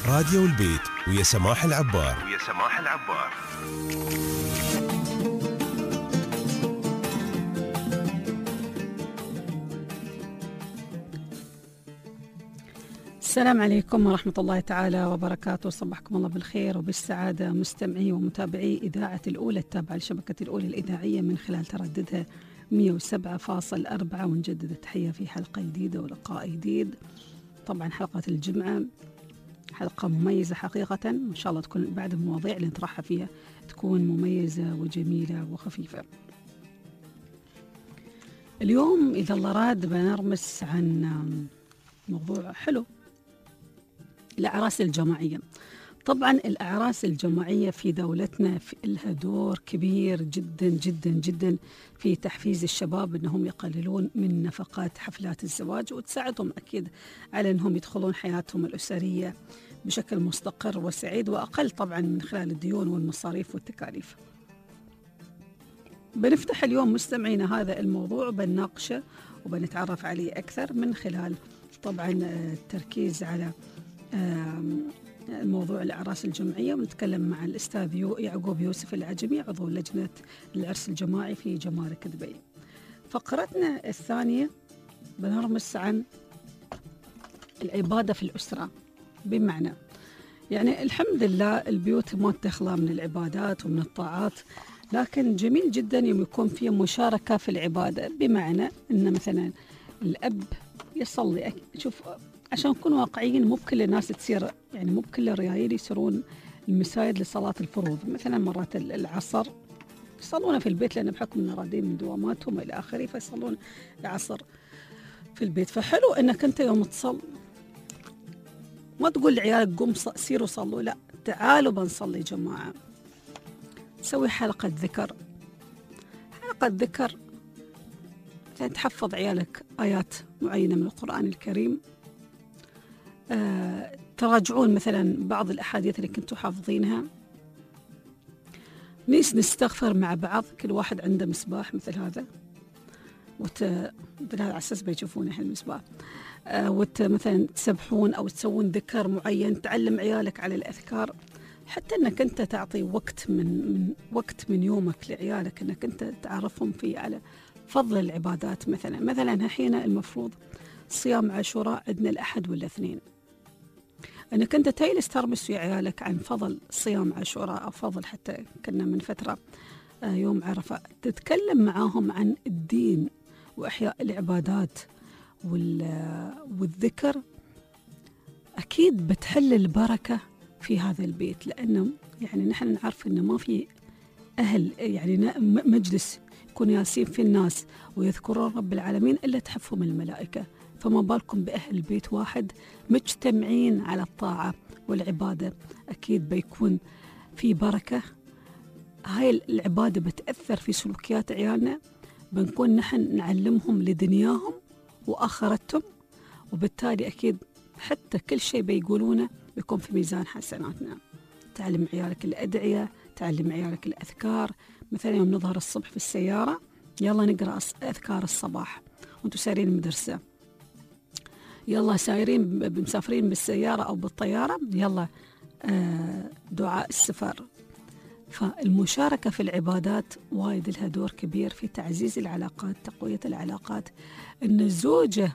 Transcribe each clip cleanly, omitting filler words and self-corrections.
راديو البيت ويا سماح العبار. السلام عليكم ورحمة الله تعالى وبركاته. صبحكم الله بالخير وبالسعادة مستمعي ومتابعي إذاعة الأولى التابعة لشبكة الأولى الإذاعية من خلال ترددها 107.4. ونجدد التحية في حلقة جديدة ولقاء جديد. طبعا حلقة الجمعة حلقة مميزة حقيقة، إن شاء الله تكون بعد المواضيع اللي نطرحها فيها تكون مميزة وجميلة وخفيفة. اليوم إذا الله راد بنرمس عن موضوع حلو، الأعراس الجماعية. طبعا الأعراس الجماعية في دولتنا لها دور كبير جدا جدا جدا في تحفيز الشباب أنهم يقللون من نفقات حفلات الزواج، وتساعدهم أكيد على أنهم يدخلون حياتهم الأسرية بشكل مستقر وسعيد وأقل طبعا من خلال الديون والمصاريف والتكاليف. بنفتح اليوم مستمعينا هذا الموضوع وبنناقشه وبنتعرف عليه أكثر من خلال طبعا التركيز على موضوع الأعراس الجمعية، ونتكلم مع الأستاذ يعقوب يوسف العجمي عضو لجنة العرس الجماعي في جمارك دبي. فقرتنا الثانية بنرمس عن العبادة في الأسرة، بمعنى يعني الحمد لله البيوت ما تخلى من العبادات ومن الطاعات، لكن جميل جدا يوم يكون في مشاركة في العبادة، بمعنى أن مثلا الأب يصلي. شوف عشان نكون واقعيين، مو بكل الناس تصير، يعني مو بكل الريايل يسيرون المساجد لصلاة الفروض. مثلا مرات العصر يصلون في البيت لأن بحكم أن رادين من دواماتهم إلى آخره، فيصلون العصر في البيت. فحلو أنك أنت يوم تصل ما تقول لعيالك قوم سيروا صلوا، لا، تعالوا بنصلي جماعة. تسوي حلقة ذكر تحفظ عيالك آيات معينة من القرآن الكريم، تراجعون مثلا بعض الأحاديث اللي كنتوا حافظينها، نستغفر مع بعض، كل واحد عنده مصباح مثل هذا على أساس بيشوفونه المصباح، مثلا تسبحون أو تسوون ذكر معين، تعلم عيالك على الأذكار، حتى أنك أنت تعطي وقت من يومك لعيالك أنك أنت تعرفهم فيه على فضل العبادات. مثلا الحين المفروض صيام عاشوراء عندنا الأحد والاثنين، أنك أنت تجلس ترمس ويا عيالك عن فضل صيام عاشوراء أو فضل، حتى كنا من فترة يوم عرفة، تتكلم معاهم عن الدين وإحياء العبادات والذكر، أكيد بتحل البركة في هذا البيت. لأنه يعني نحن نعرف أنه ما في أهل يعني مجلس يكون ياسين في الناس ويذكرون رب العالمين إلا تحفهم الملائكة، فما بالكم بأهل بيت واحد مجتمعين على الطاعة والعبادة، أكيد بيكون في بركة. هاي العبادة بتأثر في سلوكيات عيالنا، بنكون نحن نعلمهم لدنياهم وآخرتهم، وبالتالي أكيد حتى كل شيء بيقولونه بيكون في ميزان حسناتنا. تعلم عيالك الأدعية، تعلم عيالك الأذكار. مثلا يوم نظهر الصبح في السيارة يلا نقرأ أذكار الصباح، وانتوا سايرين المدرسة، يلا سايرين مسافرين بالسيارة أو بالطيارة، يلا دعاء السفر. فالمشاركة في العبادات وايد لها دور كبير في تعزيز العلاقات، تقوية العلاقات. إن الزوجة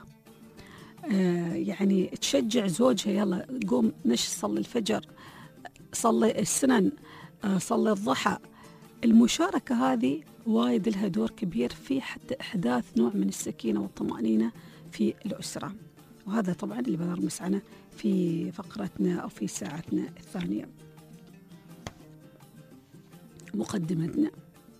يعني تشجع زوجها، يلا قوم صلي الفجر، صلي السنن، صلي الضحى. المشاركة هذه وايد لها دور كبير في حتى إحداث نوع من السكينة والطمأنينة في الأسرة، وهذا طبعا اللي بنرمس عنه في فقرتنا أو في ساعتنا الثانية. مقدمتنا،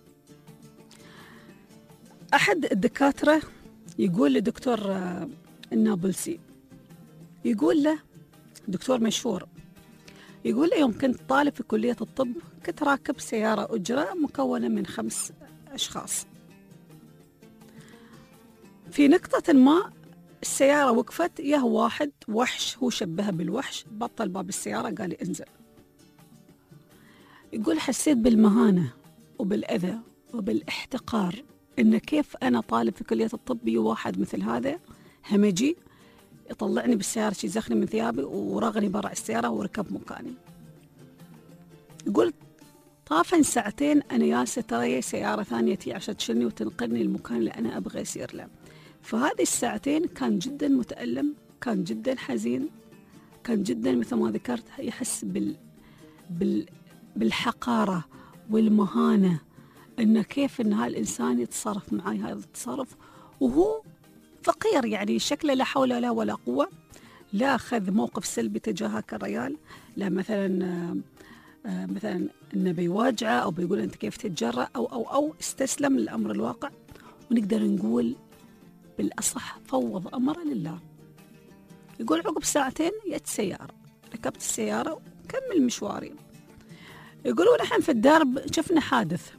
أحد الدكاترة يقول لدكتور النابلسي، يقول له دكتور مشهور، يقول له يوم كنت طالب في كلية الطب كنت راكب سيارة أجرة مكونة من 5 أشخاص. في نقطة ما السيارة وقفت، يه واحد وحش، هو شبهها بالوحش، بطل باب السيارة قال لي انزل. يقول حسيت بالمهانة وبالأذى وبالاحتقار، إن كيف أنا طالب في كلية الطب واحد مثل هذا همجي يطلعني بالسيارة يزخني من ثيابي ورغني برا السيارة وركب مكاني. يقول طافن ساعتين أنا ياسة ترى سيارة ثانية تي عشان تشيلني وتنقلني المكان اللي أنا أبغى أسير له. فهذه الساعتين كان جدا متألم، كان جدا حزين، كان جدا مثل ما ذكرت يحس بالحقارة والمهانة، إنه كيف إن هالإنسان يتصرف معي هذا التصرف وهو فقير، يعني شكله لا حول له ولا قوة، لا أخذ موقف سلبي تجاهك الرجال، لا مثلا إنه بيواجعه أو بيقول أنت كيف تتجرأ أو استسلم للأمر الواقع. ونقدر نقول بالأصح فوض أمره لله. يقول عقب ساعتين جت سيارة، ركبت السيارة وكمل مشواري. يقولوا نحن في الدرب شفنا حادث.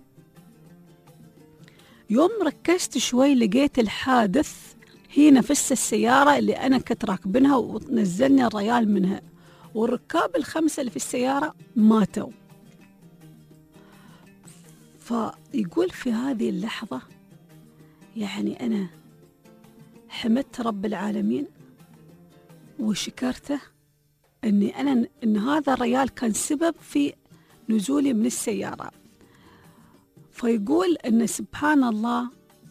يوم ركزت شوي لقيت الحادث هي نفس السيارة اللي أنا كنت راكبنها ونزلني الريال منها، والركاب الخمسة اللي في السيارة ماتوا. فيقول في هذه اللحظة يعني أنا حمدت رب العالمين وشكرته إن هذا الريال كان سبب في نزولي من السيارة. فيقول إن سبحان الله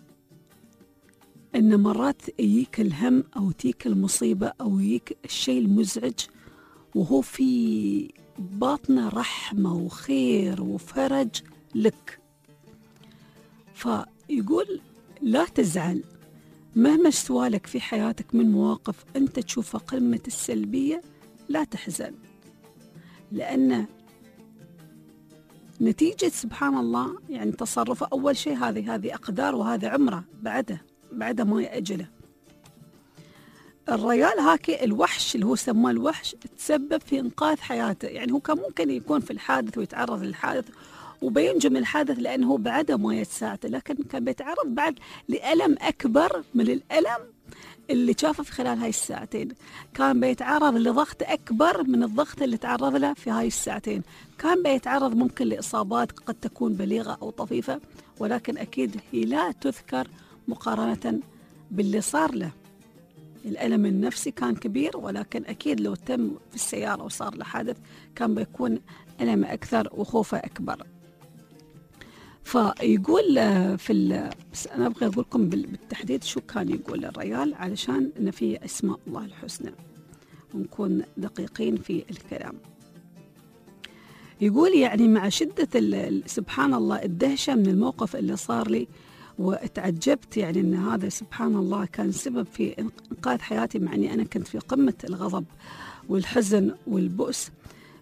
إن مرات يجيك الهم أو تيك المصيبة أو يجيك الشيء المزعج وهو في باطنه رحمة وخير وفرج لك. فيقول لا تزعل مهما سوالك في حياتك من مواقف أنت تشوفها قمة السلبية، لا تحزن، لأن نتيجة سبحان الله يعني تصرفه أول شيء هذه أقدار وهذا عمره بعده ما يأجله. الرجال هاكي الوحش اللي هو سماه الوحش تسبب في إنقاذ حياته، يعني هو كان ممكن يكون في الحادث ويتعرض للحادث وبينجو من الحادث لأنه هو بعده ما يتساعده، لكن كان بيتعرض بعد لألم أكبر من الألم اللي شافه في خلال هاي الساعتين، كان بيتعرض لضغط أكبر من الضغط اللي تعرض له في هاي الساعتين، كان بيتعرض ممكن لإصابات قد تكون بليغة أو طفيفة، ولكن أكيد هي لا تذكر مقارنة باللي صار له. الألم النفسي كان كبير، ولكن أكيد لو تم في السيارة وصار له حادث كان بيكون ألم أكثر وخوفه أكبر. فيقول بس أنا أبغى أقول لكم بالتحديد شو كان يقول الرجال علشان إن فيه أسماء الله الحسنى ونكون دقيقين في الكلام. يقول يعني مع شدة سبحان الله الدهشة من الموقف اللي صار لي واتعجبت، يعني أن هذا سبحان الله كان سبب في إنقاذ حياتي، مع أني أنا كنت في قمة الغضب والحزن والبؤس.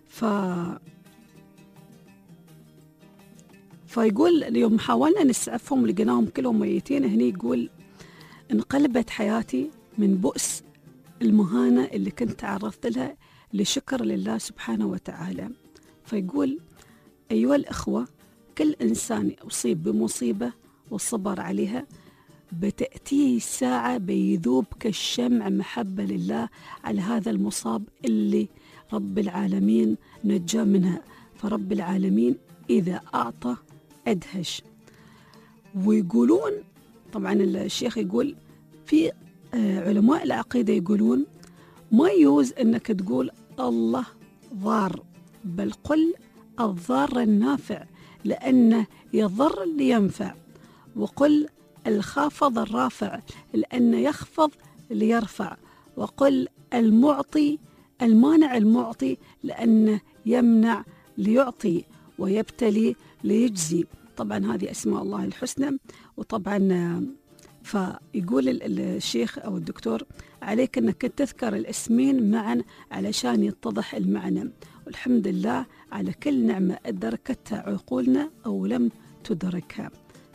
فيقول اليوم حاولنا نسعفهم لقيناهم كلهم ميتين، هني يقول انقلبت حياتي من بؤس المهانة اللي كنت تعرضت لها لشكر لله سبحانه وتعالى. فيقول أيها الأخوة، كل إنسان أصيب بمصيبة وصبر عليها بتأتيه ساعة بيذوب كالشمع محبة لله على هذا المصاب اللي رب العالمين نجاه منها. فرب العالمين إذا أعطى أدهش. ويقولون طبعا الشيخ يقول في علماء العقيدة يقولون ما يجوز أنك تقول الله ضار، بل قل الضار النافع لأنه يضر لينفع، وقل الخافض الرافع لأنه يخفض ليرفع، وقل المعطي المانع المعطي لأنه يمنع ليعطي ويبتلي ليجزي. طبعا هذه أسماء الله الحسنى. وطبعا فيقول الشيخ أو الدكتور عليك أنك تذكر الاسمين معا علشان يتضح المعنى، والحمد لله على كل نعمة أدركتها عقولنا أو لم تدركها.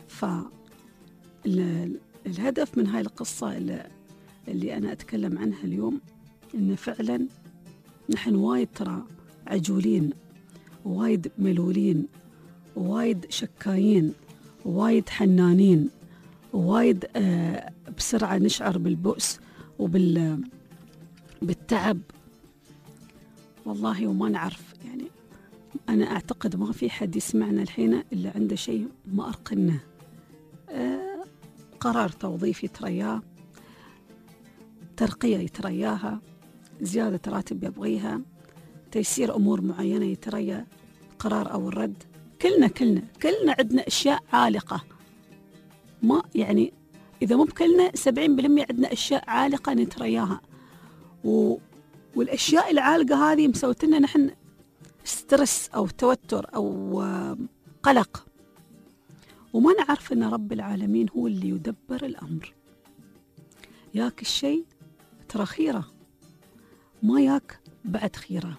فالهدف من هاي القصة اللي أنا أتكلم عنها اليوم إن فعلا نحن وايد ترى عجولين ووايد ملولين ووايد شكايين ووايد حنانين ووايد بسرعة نشعر بالبؤس بالتعب والله، وما نعرف. يعني أنا أعتقد ما في حد يسمعنا الحين إلا عنده شيء ما أرقنه، قرار توظيفي ترياه، ترقية يترياها، زيادة راتب يبغيها، تيسير أمور معينة يتريا قرار أو الرد. كلنا عندنا أشياء عالقة، ما يعني إذا مو بكلنا 70% عندنا أشياء عالقة نترياها، والأشياء العالقة هذه مسوتنا نحن سترس أو توتر أو قلق، وما نعرف أن رب العالمين هو اللي يدبر الأمر. ياك الشيء ترى خيرة، ما ياك بعد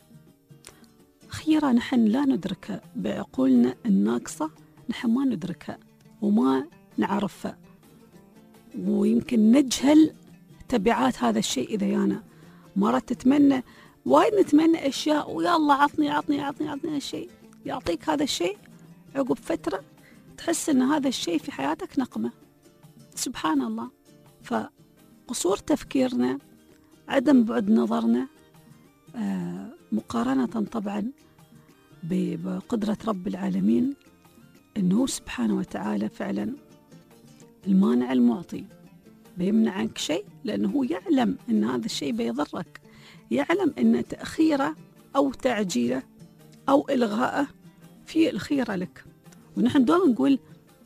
خيرة نحن لا ندركها بعقولنا الناقصة، نحن ما ندركها وما نعرفها، ويمكن نجهل تبعات هذا الشيء. إذا يانا مرات تتمنى، وايد نتمنى أشياء ويا الله عطني هالشيء، يعطيك هذا الشيء، عقب فترة تحس أن هذا الشيء في حياتك نقمة. سبحان الله. فقصور تفكيرنا، عدم بعد نظرنا، مقارنة طبعا بقدرة رب العالمين، أنه سبحانه وتعالى فعلا المانع المعطي، بيمنع عنك شيء لأنه هو يعلم أن هذا الشيء بيضرك، يعلم أن تأخيره أو تعجيله أو إلغائه في الخيرة لك. ونحن دوما نقول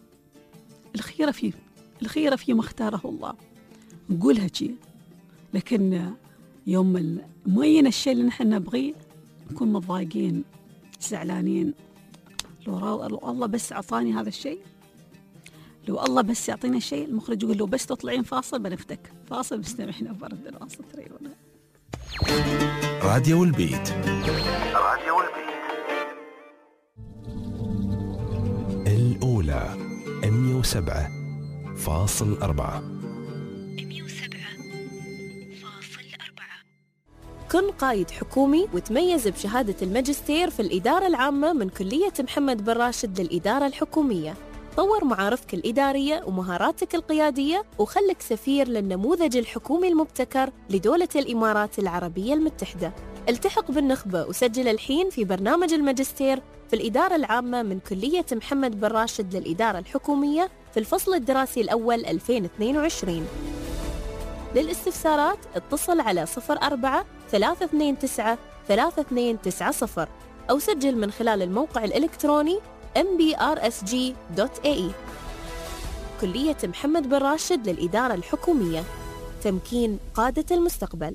الخيرة في ما اختاره الله، نقولها شيء، لكن يوم معين الشيء اللي نحن نبغيه نكون متضايقين زعلانين. لو الله بس أعطاني هذا الشيء، لو الله بس يعطينا شيء. المخرج يقول لو بس تطلعين فاصل بنفتك فاصل، مستمعين برد الواصل تريونا. راديو البيت. الأولى 107.4. كن قائد حكومي وتميز بشهادة الماجستير في الإدارة العامة من كلية محمد بن راشد للإدارة الحكومية. طور معارفك الإدارية ومهاراتك القيادية، وخلك سفير للنموذج الحكومي المبتكر لدولة الإمارات العربية المتحدة. التحق بالنخبة وسجل الحين في برنامج الماجستير في الإدارة العامة من كلية محمد بن راشد للإدارة الحكومية في الفصل الدراسي الأول 2022. للاستفسارات اتصل على 04-329-3290 أو سجل من خلال الموقع الإلكتروني mbrsg.ae. كلية محمد بن راشد للإدارة الحكومية، تمكين قادة المستقبل.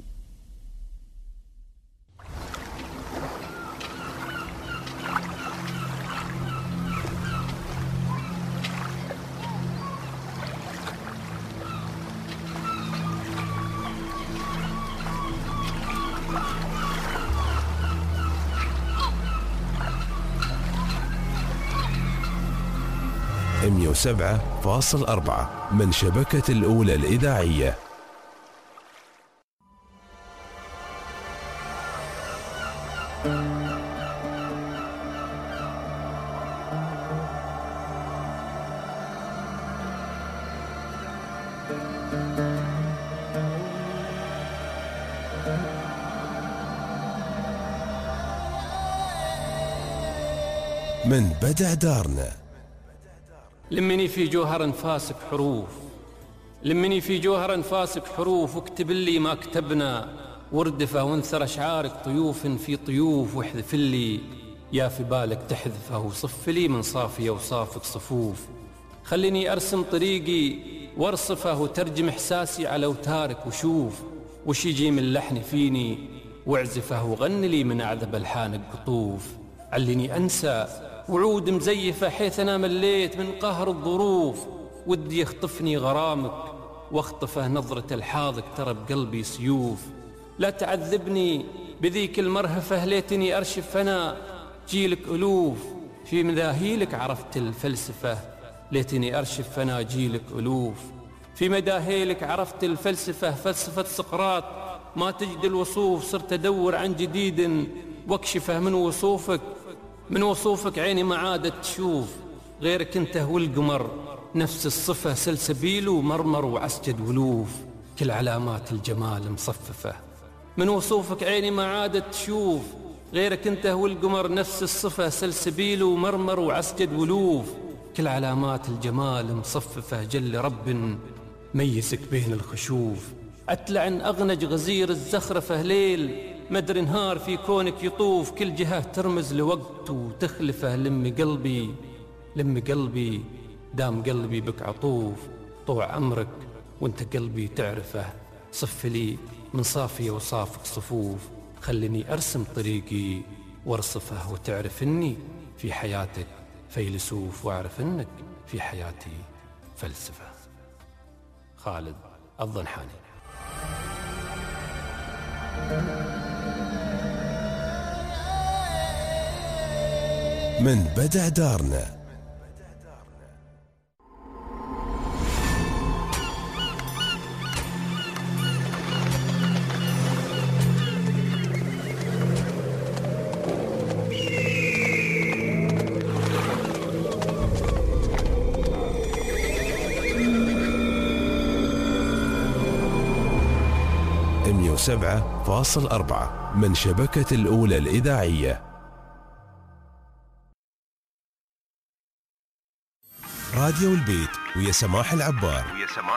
مية 107.4 من شبكة الأولى الإذاعية. من بدع دارنا. لمني في جوهر انفاسك حروف، لمني في جوهر انفاسك حروف، واكتب لي ما كتبنا، واردفه وانثر اشعارك طيوف في طيوف، واحذف لي يا في بالك تحذفه، وصف لي من صافي اوصافك صفوف. خليني ارسم طريقي وارصفه، وترجم احساسي على اوتارك، وشوف وش يجي من لحن فيني، واعزفه وغن لي من اعذب الحانك قطوف. علني انسى وعود مزيفة حيث أنا مليت من قهر الظروف، ودي يخطفني غرامك واخطفه نظرة الحاضك، ترى بقلبي سيوف. لا تعذبني بذيك المرهفة، ليتني أرشف أنا جيلك ألوف. في مذاهيلك عرفت الفلسفة، ليتني أرشف أنا جيلك ألوف. في مداهيلك عرفت الفلسفة، فلسفة سقراط ما تجد الوصوف. صرت أدور عن جديد واكشفه من وصوفك، من وصوفك عيني ما عادت تشوف غيرك انت والقمر، نفس الصفة سلسبيل ومرمر وعسجد ولوف، كل علامات الجمال مصففة. من وصوفك عيني ما عادت تشوف غيرك انت والقمر، نفس الصفة سلسبيل ومرمر وعسجد ولوف، كل علامات الجمال مصففة. جل رب ميزك بين الخشوف. أتلعن أغنج غزير الزخرفة ليل، مدري نهار في كونك يطوف، كل جهة ترمز لوقت وتخلفه. لم قلبي دام قلبي بك عطوف، طوع عمرك وانت قلبي تعرفه. صف لي من صافية وصافك صفوف، خلني أرسم طريقي وارصفه، وتعرف إني في حياتك فيلسوف، واعرف إنك في حياتي فلسفة. خالد الضنحاني. من بدع دارنا. سبعة فاصل 4 من شبكة الأولى الإذاعية. راديو البيت ويا سماح العبار.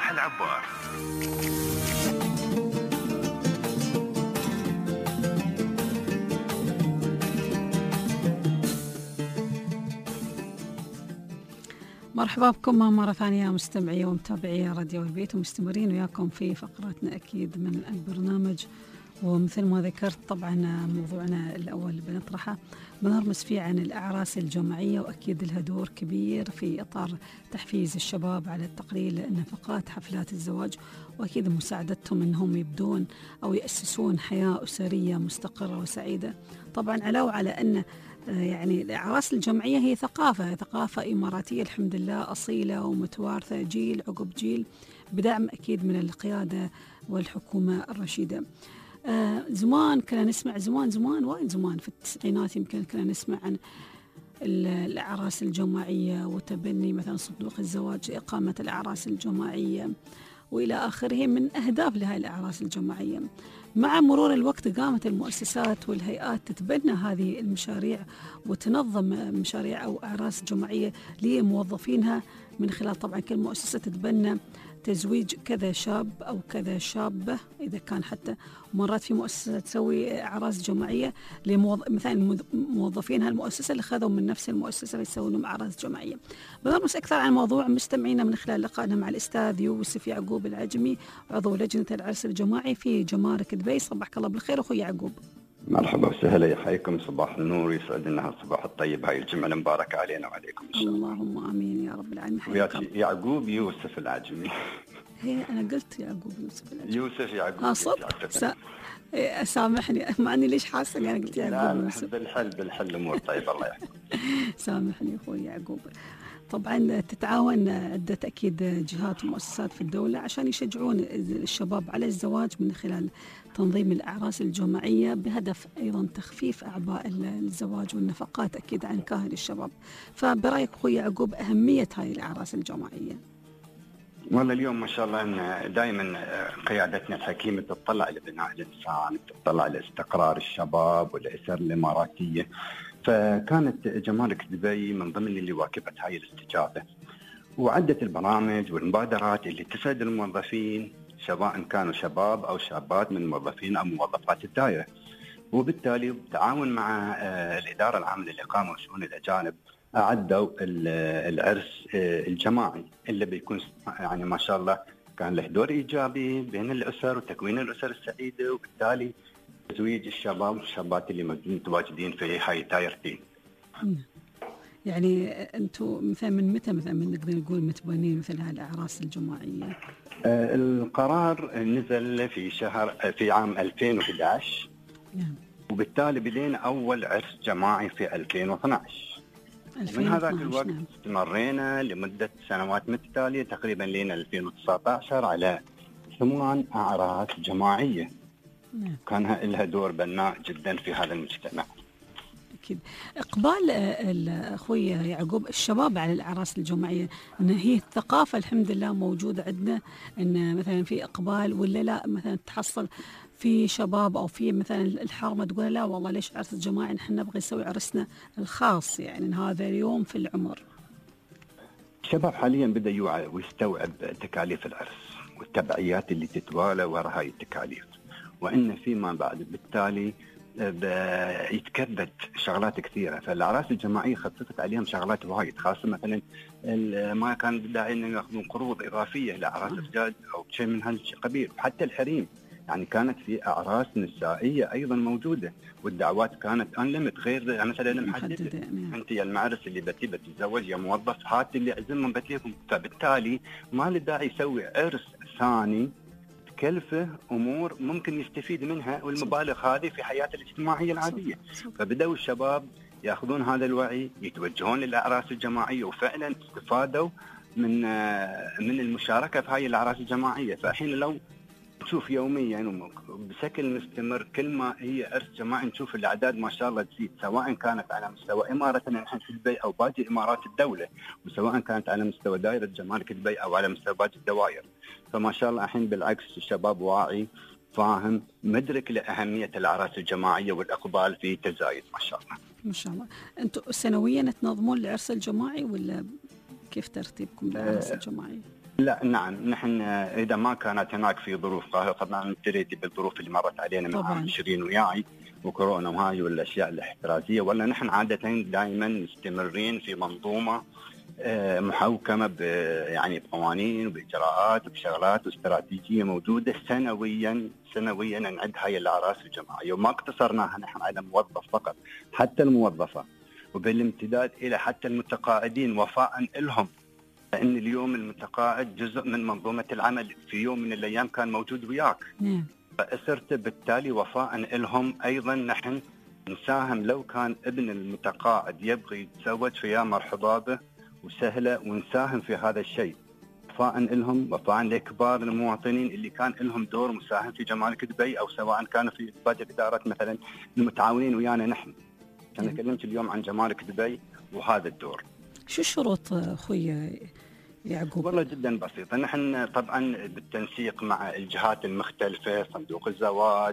'مرحبا بكم مرة ثانية مستمعي ومتابعي راديو البيت، ومستمرين وياكم في فقراتنا أكيد من البرنامج. ومثل ما ذكرت طبعا موضوعنا الأول اللي بنطرحه بنرمز فيه عن الأعراس الجماعية، وأكيد لها دور كبير في إطار تحفيز الشباب على تقليل نفقات حفلات الزواج، وأكيد مساعدتهم أنهم يبدون أو يأسسون حياة أسرية مستقرة وسعيدة. طبعا علاوة على أن يعني الأعراس الجمعية هي ثقافة إماراتية الحمد لله أصيلة ومتوارثة جيل عقب جيل، بدعم أكيد من القيادة والحكومة الرشيدة. زمان كنا نسمع زمان وايد زمان في التسعينات يمكن كنا نسمع عن الأعراس الجماعية وتبني مثلا صندوق الزواج إقامة الأعراس الجماعية وإلى آخره من أهداف لهذه الأعراس الجماعية. مع مرور الوقت قامت المؤسسات والهيئات تتبنى هذه المشاريع وتنظم مشاريع أو أعراس جماعية لموظفينها، من خلال طبعا كل مؤسسة تتبنى تزويج كذا شاب أو كذا شابة، إذا كان حتى مرات في مؤسسة تسوي أعراس جماعية مثلا موظفين هالمؤسسة اللي خذوا من نفس المؤسسة يسوون لهم أعراس جماعية. بنرمس أكثر عن الموضوع مستمعينا من خلال لقائنا مع الأستاذ يوسف يعقوب العجمي، عضو لجنة العرس الجماعي في جمارك دبي. صباحك الله بالخير أخوي يعقوب. مرحبا وسهلا، يحييكم صباح النور، يسعدنا الصباح الطيب، هاي الجمعة المباركة علينا وعليكم إن شاء الله. اللهم آمين يا رب العالمين. يعقوب يوسف العجمي. هي أنا قلت يعقوب يوسف العجمي. يوسف يعقوب. صدق. سامحني، ما أني ليش حاسة أنا قلت يعقوب يوسف. بالحل أمور طيب الله يحفظك. سامحني أخوي يعقوب. طبعا تتعاون عدة أكيد جهات ومؤسسات في الدولة عشان يشجعون الشباب على الزواج من خلال تنظيم الأعراس الجماعية، بهدف أيضا تخفيف أعباء الزواج والنفقات أكيد عن كاهل الشباب. فبرأيك أخوي يعقوب أهمية هذه الأعراس الجماعية؟ والله اليوم ما شاء الله إن دائما قيادتنا الحكيمة تطلع لبناء الإنسان، تطلع لاستقرار الشباب والأسر الإماراتية، فكانت جمارك دبي من ضمن اللي واكبت هاي الاستجابة، وعدت البرامج والمبادرات اللي تسعد الموظفين سواء كانوا شباب أو شابات من موظفين أو موظفات الدائرة. وبالتالي بالتعاون مع الإدارة العامة للإقامة وشؤون الأجانب أعدوا العرس الجماعي اللي بيكون يعني ما شاء الله كان له دور إيجابي بين الأسر وتكوين الأسر السعيدة، وبالتالي تزويج الشباب والشابات اللي متواجدين في هاي دايرتين. يعني أنتم مثلا من متى مثلا نقدر نقول متبنين مثل هالأعراس الجماعية؟ القرار نزل في عام 2011. وبالتالي بدينا أول عرس جماعي في 2012. من هذاك الوقت استمرينا لمدة سنوات متتالية تقريبا لين 2019 على 8 أعراس جماعية. كان لها دور بناء جدا في هذا المجتمع. أكيد. إقبال أخوي يعقوب الشباب على الأعراس الجماعية، إن هي الثقافة الحمد لله موجودة عندنا، إن مثلا في إقبال ولا لا؟ مثلا تحصل في شباب أو في مثلا الحارمة تقول لا والله ليش عرس جماعي، نحن نبغي نسوي عرسنا الخاص، يعني هذا اليوم في العمر. الشباب حاليا بدأ يوعى ويستوعب تكاليف العرس، والتبعيات اللي تتوالى وراء هاي التكاليف، وإن فيما بعد بالتالي يتكبد شغلات كثيرة. فالأعراس الجماعية خففت عليهم شغلات وايد، خاصة مثلا ما كان داعي أن يأخذون قروض إضافية لأعراس الرجال أو شيء من هالقبيل. وحتى الحريم يعني كانت في أعراس نسائية أيضا موجودة، والدعوات كانت أنلمت غير مثلا محددة. أنت يا المعرس اللي بتتزوج يا موظف هات اللي عزمهم بتليكم. فبالتالي ما له داعي يسوي عرس ثاني كلفه امور ممكن يستفيد منها، والمبالغ هذه في حياته الاجتماعيه العاديه. فبداوا الشباب ياخذون هذا الوعي، يتوجهون للاعراس الجماعيه، وفعلا استفادوا من المشاركه في هاي الاعراس الجماعيه. فالحين لو نشوف يوميا بشكل مستمر كل ما هي عرس جماعي نشوف الاعداد ما شاء الله تزيد، سواء كانت على مستوى امارتنا نحن في دبي او باقي امارات الدوله، وسواء كانت على مستوى دائره جمارك دبي او على مستوى باقي الدوائر. فما شاء الله الحين بالعكس الشباب واعي فاهم مدرك لاهميه الاعراس الجماعيه والاقبال في تزايد ما شاء الله. ما شاء الله. انتم سنويا تنظمون العرس الجماعي ولا كيف ترتيبكم للعرس الجماعي؟ لا نعم، نحن إذا ما كانت هناك في ظروف قاهرة، طبعا ابتديتي بالظروف اللي مرت علينا من عام 20 وياي وكورونا وهاي والأشياء الاحترازية، ولا نحن عادة دائما مستمرين في منظومة محوكمة يعني بقوانين وبإجراءات وبشغلات واستراتيجية موجودة سنويا نعد هاي الأعراس الجماعية. وما اقتصرناها نحن على الموظف فقط، حتى الموظفة وبالامتداد إلى حتى المتقاعدين وفاء لهم، لأن اليوم المتقاعد جزء من منظومة العمل، في يوم من الأيام كان موجود وياك. فأسرت بالتالي وفاء لهم. أيضا نحن نساهم لو كان ابن المتقاعد يبغي يتزوج فيا مرحبا به وسهلة، ونساهم في هذا الشيء وفاء لهم، وفاء لكبار المواطنين اللي كان لهم دور مساهم في جمارك دبي، أو سواء كانوا في باقي الإدارات مثلا المتعاونين ويانا نحن. أنا كلمت اليوم عن جمارك دبي وهذا الدور. شو الشروط أخوي يعقوب؟ والله جدا بسيطة. نحن طبعا بالتنسيق مع الجهات المختلفة، صندوق الزواج،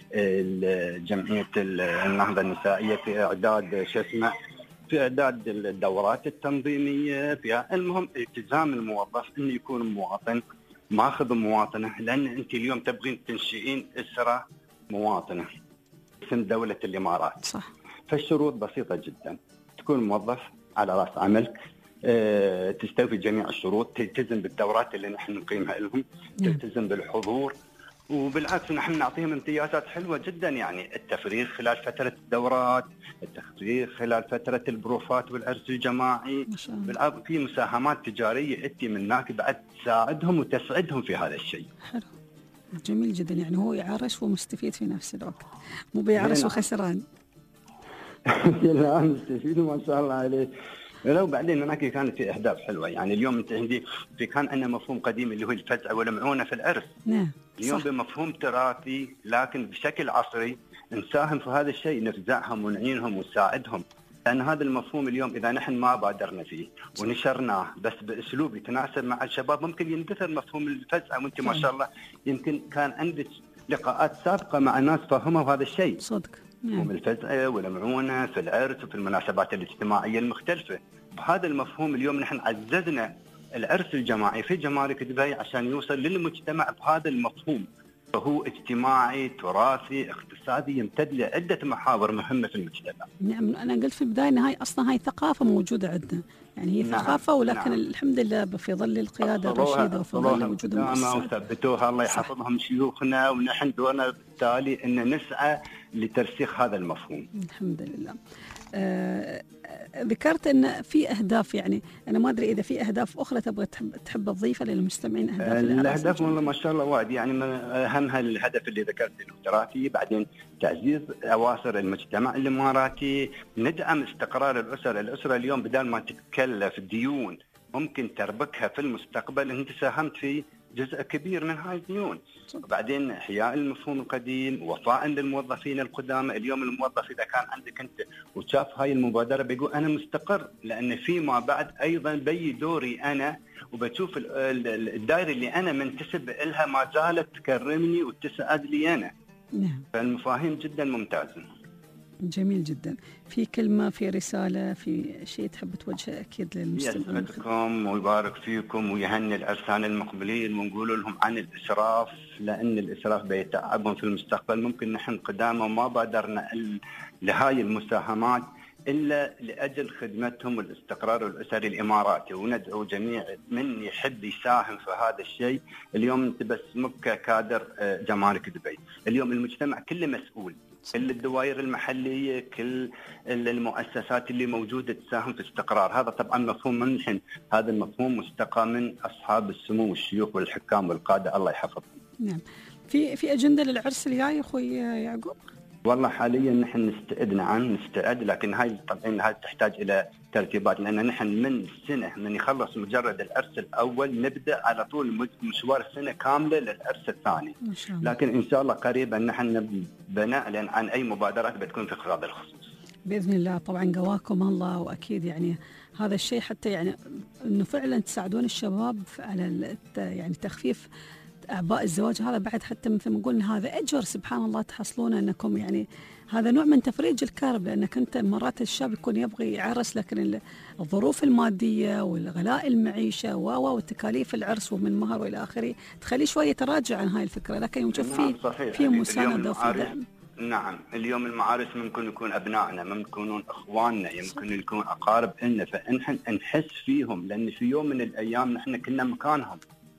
جمعية النهضة النسائية، في إعداد في إعداد الدورات التنظيمية، في المهم التزام الموظف إنه يكون مواطن ماخذ مواطنة، لأن أنت اليوم تبغين تنشئين أسرة مواطنة اسم دولة الإمارات. صح. فالشروط بسيطة جدا، تكون موظف على رأس عمل، تستوفي جميع الشروط، تلتزم بالدورات اللي نحن نقيمها لهم، تلتزم بالحضور، وبالعكس نحن نعطيهم امتيازات حلوة جدا، يعني التفريغ خلال فترة الدورات، التفريغ خلال فترة البروفات والعرس الجماعي، بالعكس في مساهمات تجارية أنت من هناك بعد تساعدهم وتسعدهم في هذا الشيء. حلو، جميل جدا. يعني هو يعرش ومستفيد في نفس الوقت، مو بيعرش وخسران. لا مستفيد ما شاء الله عليه. لو بعدين هناك كانت في أهداف حلوة، يعني اليوم أنت عندي كان عندنا مفهوم قديم اللي هو الفزع والمعونة في العرس. نعم. اليوم بمفهوم تراثي لكن بشكل عصري نساهم في هذا الشيء، نفزعهم ونعينهم ونساعدهم، لأن هذا المفهوم اليوم إذا نحن ما بادرنا فيه ونشرناه بس بأسلوب يتناسب مع الشباب ممكن يندثر مفهوم الفزع. وأنت ما شاء الله يمكن كان عندك لقاءات سابقة مع ناس فهموا هذا الشيء. صدق. مفهوم الفزع والمعونة في العرس وفي المناسبات الاجتماعية المختلفة. بهذا المفهوم اليوم نحن عززنا العرس الجماعي في جمارك دبي عشان يوصل للمجتمع بهذا المفهوم، فهو اجتماعي تراثي اقتصادي يمتد لعدة محاور مهمة في المجتمع. نعم، أنا قلت في البداية أن هاي أصلا هاي ثقافة موجودة عندنا، يعني هي ثقافة ولكن الحمد لله في ظل القيادة الرشيدة وفي ظل وجود المؤسسات وثبتوها الله يحفظهم شيوخنا، ونحن دورنا بالتالي أن نسعى لترسيخ هذا المفهوم. الحمد لله. ذكرت أن في أهداف، يعني أنا ما أدري إذا في أهداف أخرى تحب تضيفها للمستمعين. الأهداف والله ما شاء الله وايد، يعني من أهمها الهدف اللي ذكرت الإماراتي، بعدين تعزيز أواصر المجتمع الإماراتي، ندعم استقرار الأسرة اليوم بدل ما تتكلف ديون ممكن تربكها في المستقبل، أنت ساهمت في جزء كبير من هاي الديون. وبعدين إحياء المفهوم القديم، وفاء للموظفين القدامى. اليوم الموظف إذا كان عندك أنت وشاف هاي المبادرة بيقول أنا مستقر، لأن فيما بعد أيضا بي دوري أنا، وبشوف الدائرة اللي أنا منتسب لها ما زالت تكرمني وتسعد لي أنا. فالمفاهيم جدا ممتازة. جميل جدا. في كلمة، في رسالة، في شيء تحب توجهه أكيد للمستمعين؟ يسعدكم ويبارك فيكم ويهني العرسان المقبلين ونقول لهم عن الإسراف، لأن الإسراف بيتعبهم في المستقبل. ممكن نحن قدامه ما بادرنا لهاي المساهمات إلا لأجل خدمتهم والاستقرار الأسري الإماراتي، وندعو جميع من يحب يساهم في هذا الشيء. اليوم أنت بس مبكى كادر جمارك دبي، اليوم المجتمع كله مسؤول، كل الدوائر المحلية، كل المؤسسات اللي موجودة تساهم في استقرار. هذا طبعا مفهوم منحن، هذا المفهوم مستقى من أصحاب السمو والشيوخ والحكام والقادة، الله يحفظهم. نعم. في أجندة للعرس الجاي أخوي يعقوب؟ والله حاليا نحن نستعد، لكن هاي طبعا تحتاج إلى ترتيبات، لأن نحن من سنة من يخلص مجرد العرس الأول نبدأ على طول مشوار سنة كاملة للعرس الثاني. لكن إن شاء الله قريبا نحن بنعلن عن أي مبادرات بتكون في هذا الخصوص بإذن الله. طبعا قواكم الله، وأكيد يعني هذا الشيء حتى يعني إنه فعلا تساعدون الشباب على يعني تخفيف أعباء الزواج. هذا بعد حتى مثل ما قلنا هذا أجر سبحان الله تحصلونه، أنكم يعني هذا نوع من تفريج الكرب، لأنك أنت مرات الشاب يكون يبغي يعرس لكن الظروف المادية والغلاء المعيشة والتكاليف العرس ومن مهر وإلى آخره تخلي شوية يتراجع عن هاي الفكرة، لكن يوم تشوف في مساندة وفي دعم. نعم، اليوم المعارس ممكن يكون أبنائنا، ممكن يكونون أخواننا، يمكن يكون أقارب إلنا، فنحن نحس فيهم، لأن في يوم من الأيام نحن كنا مكانهم،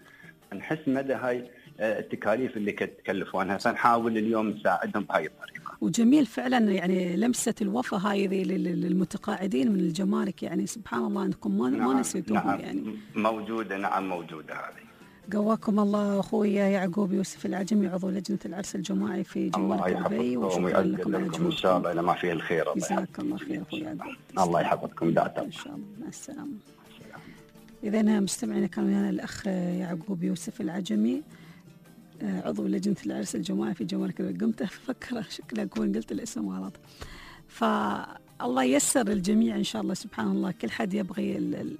نحس مدى هاي التكاليف اللي تكلفونها، فنحاول اليوم نساعدهم بهاي الطريقة. وجميل فعلا يعني لمسة الوفاء هاي للمتقاعدين من الجمارك، يعني سبحان الله أنكم ما نسيتوهم. نعم يعني موجودة، نعم موجودة هذه. قواكم الله أخويا يعقوب يوسف العجمي، عضو لجنة العرس الجماعي في جمارك دبي، وشكرا لكم على إن شاء الله إلى ما فيه الخير. جزاك الله خير أخوي يعقوب. الله يحفظكم دعوة إن شاء الله. مع السلامة. إذن مستمعينا كان ويانا الأخ يعقوب يوسف العجمي، عضو لجنة العرس الجماعي في جمارك دبي. قمت أفكر شكلها أكون قلت الاسم غلط، فالله ييسر الجميع إن شاء الله. سبحان الله كل حد يبغي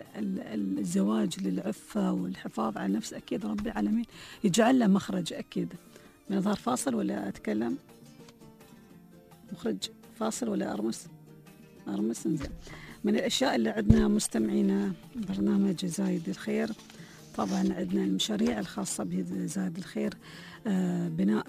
الزواج للعفة والحفاظ على نفسه، أكيد رب العالمين يجعل له مخرج. أكيد من ظهر فاصل ولا أتكلم مخرج فاصل ولا أرمس انزين. من الأشياء اللي عندنا مستمعينا برنامج زايد الخير، طبعا عندنا المشاريع الخاصة بزايد الخير، بناء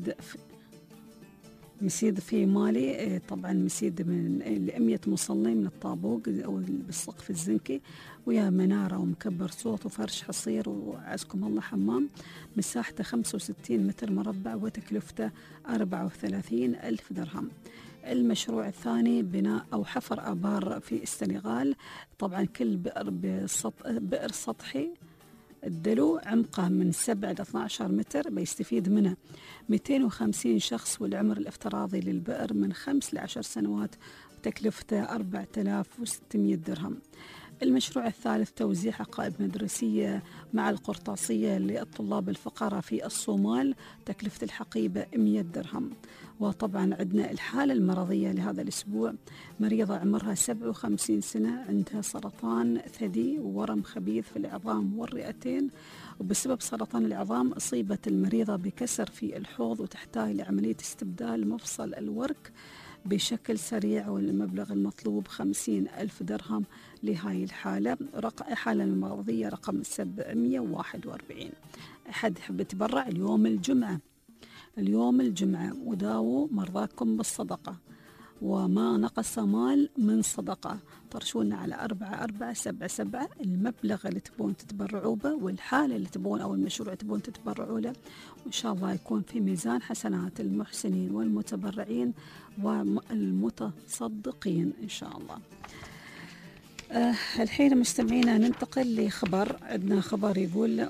مسيد في مالي، طبعا مسيد من 100 مصلي من الطابوق أو بالسقف الزنكي، ويا منارة ومكبر صوت وفرش حصير وعزكم الله حمام، مساحته 65 متر مربع وتكلفته 34,000 درهم. المشروع الثاني بناء أو حفر آبار في السنغال، طبعا كل بئر سطحي الدلو عمقه من 7 إلى 12 متر، بيستفيد منه 250 شخص، والعمر الافتراضي للبئر من 5 ل 10 سنوات، تكلفته 4,600 درهم. المشروع الثالث توزيع حقائب مدرسية مع القرطاسية للطلاب الفقراء في الصومال، تكلفة الحقيبة 100 درهم. وطبعا عندنا الحالة المرضية لهذا الأسبوع، مريضة عمرها 57 سنة، عندها سرطان ثدي وورم خبيث في العظام والرئتين، وبسبب سرطان العظام أصيبت المريضة بكسر في الحوض وتحتاج لعملية استبدال مفصل الورك بشكل سريع، والمبلغ المطلوب 50,000 درهم لهاي الحالة. حالة المرضية رقم 741. أحد يحب يتبرع اليوم الجمعة وداووا مرضاكم بالصدقة، وما نقص مال من صدقة. ترشونا على 4477 المبلغ اللي تبون تتبرعوا به والحالة اللي تبون أو المشروع تبون تتبرعوا له، وإن شاء الله يكون في ميزان حسنات المحسنين والمتبرعين والمتصدقين إن شاء الله. الحين مستمعينا ننتقل لخبر. عندنا خبر يقول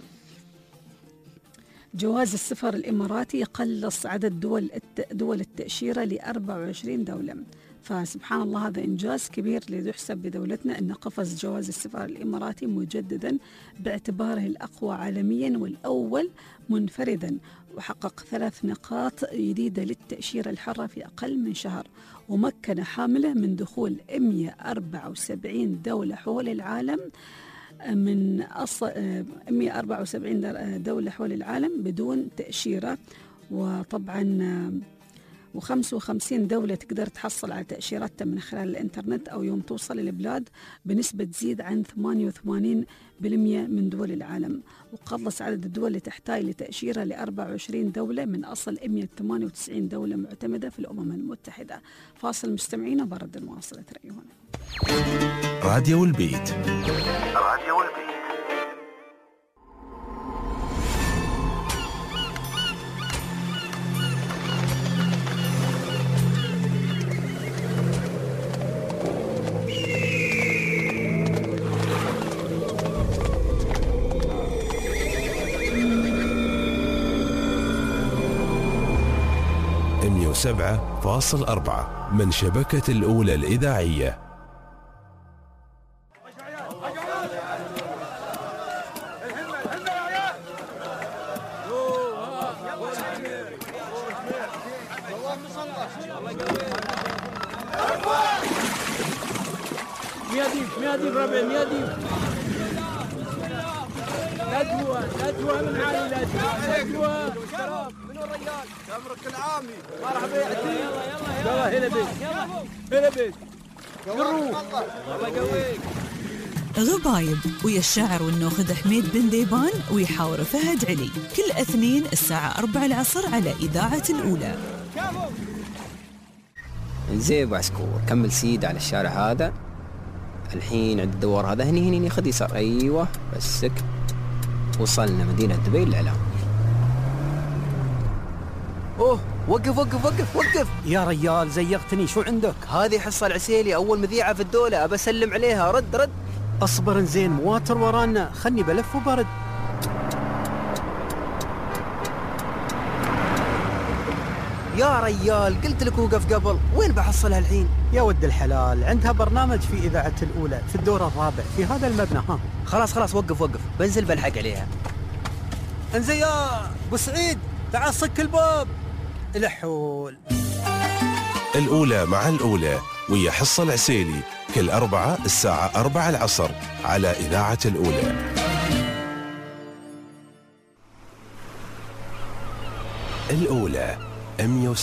جواز السفر الإماراتي يقلص عدد دول التأشيرة ل24 دولة. فسبحان الله هذا إنجاز كبير يحسب بدولتنا أن قفز جواز السفر الإماراتي مجددا باعتباره الأقوى عالميا والأول منفردا، وحقق 3 نقاط جديدة للتأشيرة الحرة في أقل من شهر، ومكن حامله من دخول 174 دولة حول العالم، من 174 دولة حول العالم بدون تأشيرة. وطبعا و55 دولة تقدر تحصل على تأشيرتها من خلال الإنترنت أو يوم توصل البلاد بنسبة تزيد عن 88% من دول العالم. وقلص عدد الدول اللي تحتاج لتأشيرة ل 24 دولة من أصل 198 دولة معتمدة في الأمم المتحدة. فاصل مستمعين وبرد المواصلة رأيهم. راديو البيت. راديو البيت. مية 107.4 من شبكة الأولى الإذاعية. مياديب ربع مياديب ندوة من عالي ندوة منو الرجال تمرك العامي مرحبا يلا هنا بيت الله يقويك. غبايب ويا الشاعر والناخذ حميد بن ديبان ويحاور فهد علي كل اثنين الساعة 4 العصر على إذاعة الأولى. زين ابو عسكور كمل سيد على الشارع هذا الحين عند الدوار هذا هني خذ يسار. ايوه بسك وصلنا مدينة دبي الإعلام. اوه وقف يا رجال زيغتني شو عندك؟ هذه حصة العسيلي أول مذيعة في الدولة أبى أسلم عليها. رد أصبر زين مواتر ورانا خلني بلف وبرد. يا رجال قلت لك وقف قبل وين بحصلها الحين؟ يا ود الحلال عندها برنامج في إذاعة الأولى في الدور الرابع في هذا المبنى. ها خلاص وقف بنزل بلحق عليها. انزين يا ابو سعيد تعال صك الباب. الحول الأولى مع الأولى ويا حصة العسيلي كل 4 الساعة 4 العصر على إذاعة الأولى. الأولى 107.4.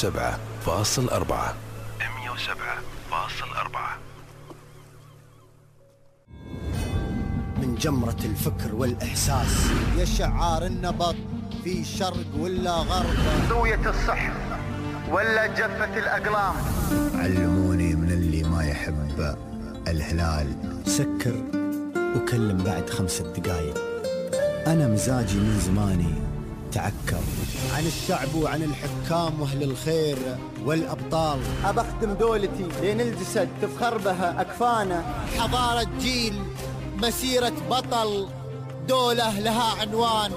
من جمرة الفكر والإحساس يا شعار النبض في شرق ولا غرب، زاوية الصح ولا جفة الأقلام. علموني من اللي ما يحب الهلال سكر وكلم بعد 5 دقايق. أنا مزاجي من زماني تعكر عن الشعب وعن الحكام وأهل الخير والأبطال. أبخدم دولتي لين الجسد تفخر بها أكفانا. حضارة جيل مسيرة بطل دولة لها عنوان.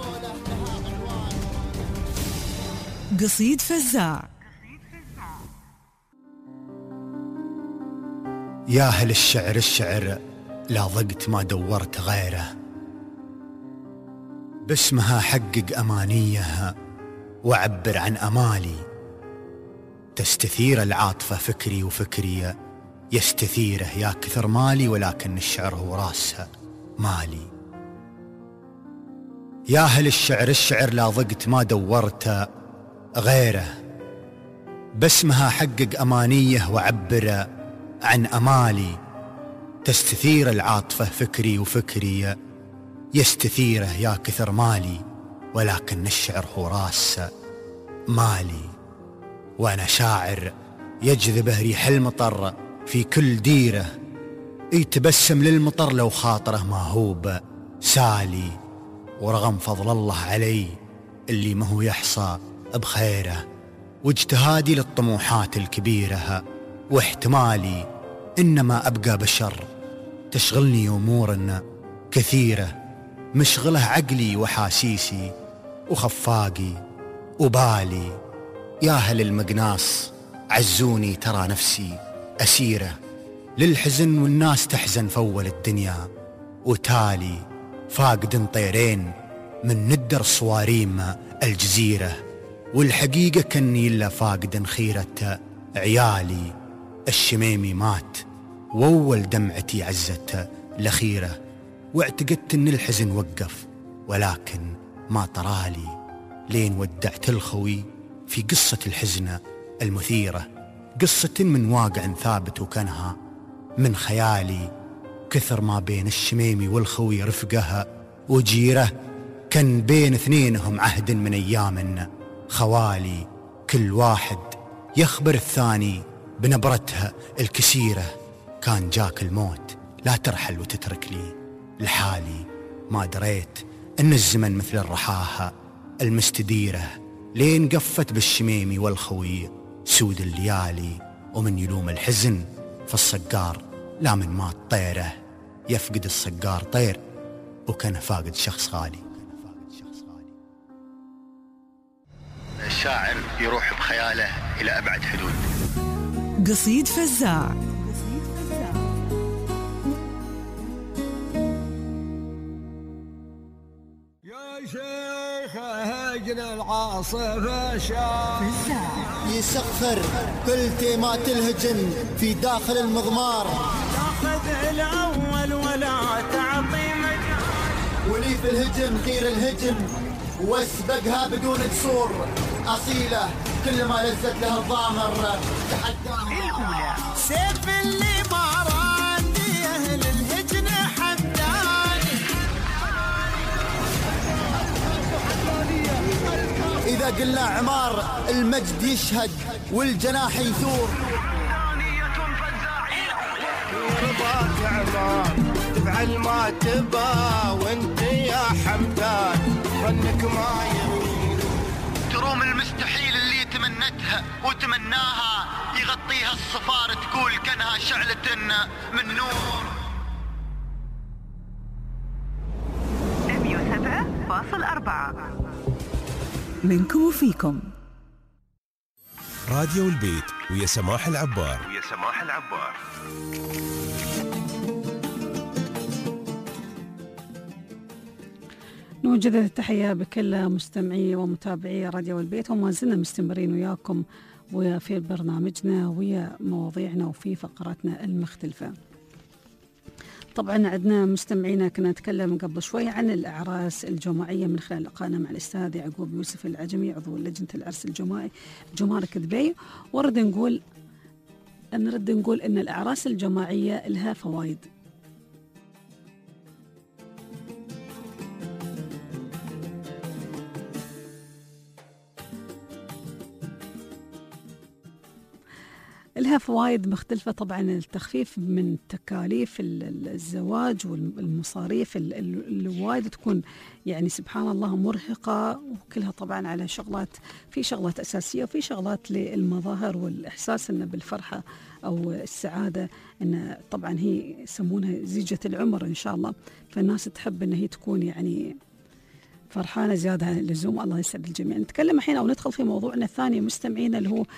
قصيد فزاع. يا أهل الشعر لا ضقت ما دورت غيره، باسمها حقق أمانيه وعبر عن أمالي. تستثير العاطفة فكري وفكري يستثيره، يا كثر مالي ولكن الشعر هو راسها مالي. يا أهل الشعر لا ضقت ما دورت غيره، باسمها حقق أمانيه وعبر عن أمالي. تستثير العاطفة فكري وفكري يستثيره، يا كثر مالي ولكن الشعر هو راس مالي. وأنا شاعر يجذبه ريح المطر في كل ديره، يتبسم للمطر لو خاطره ما هو سالي. ورغم فضل الله علي اللي ما هو يحصى بخيره، واجتهادي للطموحات الكبيرة واحتمالي، إنما أبقى بشر تشغلني أمور كثيرة، مشغله عقلي وحاسيسي وخفاقي وبالي. يا أهل المقناص عزوني ترى نفسي أسيرة للحزن، والناس تحزن فول الدنيا وتالي. فاقد طيرين من ندر صواريم الجزيرة، والحقيقة كني إلا فاقد خيرة عيالي. الشميمي مات وأول دمعتي عزت الأخيرة، واعتقدت إن الحزن وقف ولكن ما طرالي، لين ودعت الخوي في قصة الحزن المثيرة، قصة من واقع ثابت وكانها من خيالي، كثر ما بين الشميمي والخوي رفقها وجيره، كان بين اثنينهم عهد من أيام خوالي، كل واحد يخبر الثاني بنبرتها الكسيرة، كان جاك الموت لا ترحل وتترك لي لحالي، ما دريت أن الزمن مثل الرحاها المستديرة، لين قفت بالشميمي والخوي سود الليالي، ومن يلوم الحزن في الصقار لا من مات طيره، يفقد الصقار طير وكان فاقد شخص غالي. الشاعر يروح بخياله إلى أبعد حدود. قصيد فزاع. يا شيخ هجن العاصفة يسخر كل تيمات الهجن في داخل المضمار، تاخذ الأول ولا تعطي مجال، ولي في الهجم غير الهجم واسبقها بدون قصور، أصيلة كل ما لزت لها الضامر تحداها، سيف اللي ما راندي أهل الهجن حمداني، إذا قلنا عمار المجد يشهد والجناح يثور، رضاك عمار تفعل ما تبا وانت يا حمدان ظنك ما يغير، تروم المستحيل اللي تمنتها وتمناها، يغطيها الصفار تقول كانها شعلة من نور. 107.4 منكم وفيكم. راديو البيت ويا سماح العبار. نوجد التحية بكل مستمعي ومتابعي راديو البيت، وما زلنا مستمرين وياكم وفي برنامجنا ويا مواضيعنا وفي فقراتنا المختلفة. طبعا عندنا مستمعينا كنا نتكلم قبل شوي عن الأعراس الجماعية من خلال لقائنا مع الأستاذ يعقوب يوسف العجمي عضو لجنة العرس الجماعي جمارك دبي، نرد نقول أن الأعراس الجماعية لها فوائد. لها فوائد مختلفة، طبعا التخفيف من تكاليف الزواج والمصاريف اللي وايد تكون يعني سبحان الله مرهقة، وكلها طبعا على شغلات، في شغلات أساسية وفي شغلات للمظاهر والإحساس إنه بالفرحة أو السعادة، إنه طبعا هي يسمونها زيجة العمر إن شاء الله، فالناس تحب إن هي تكون يعني فرحانة زيادة عن اللزوم. الله يسعد الجميع. نتكلم الحين أو ندخل في موضوعنا الثاني مستمعينا اللي هو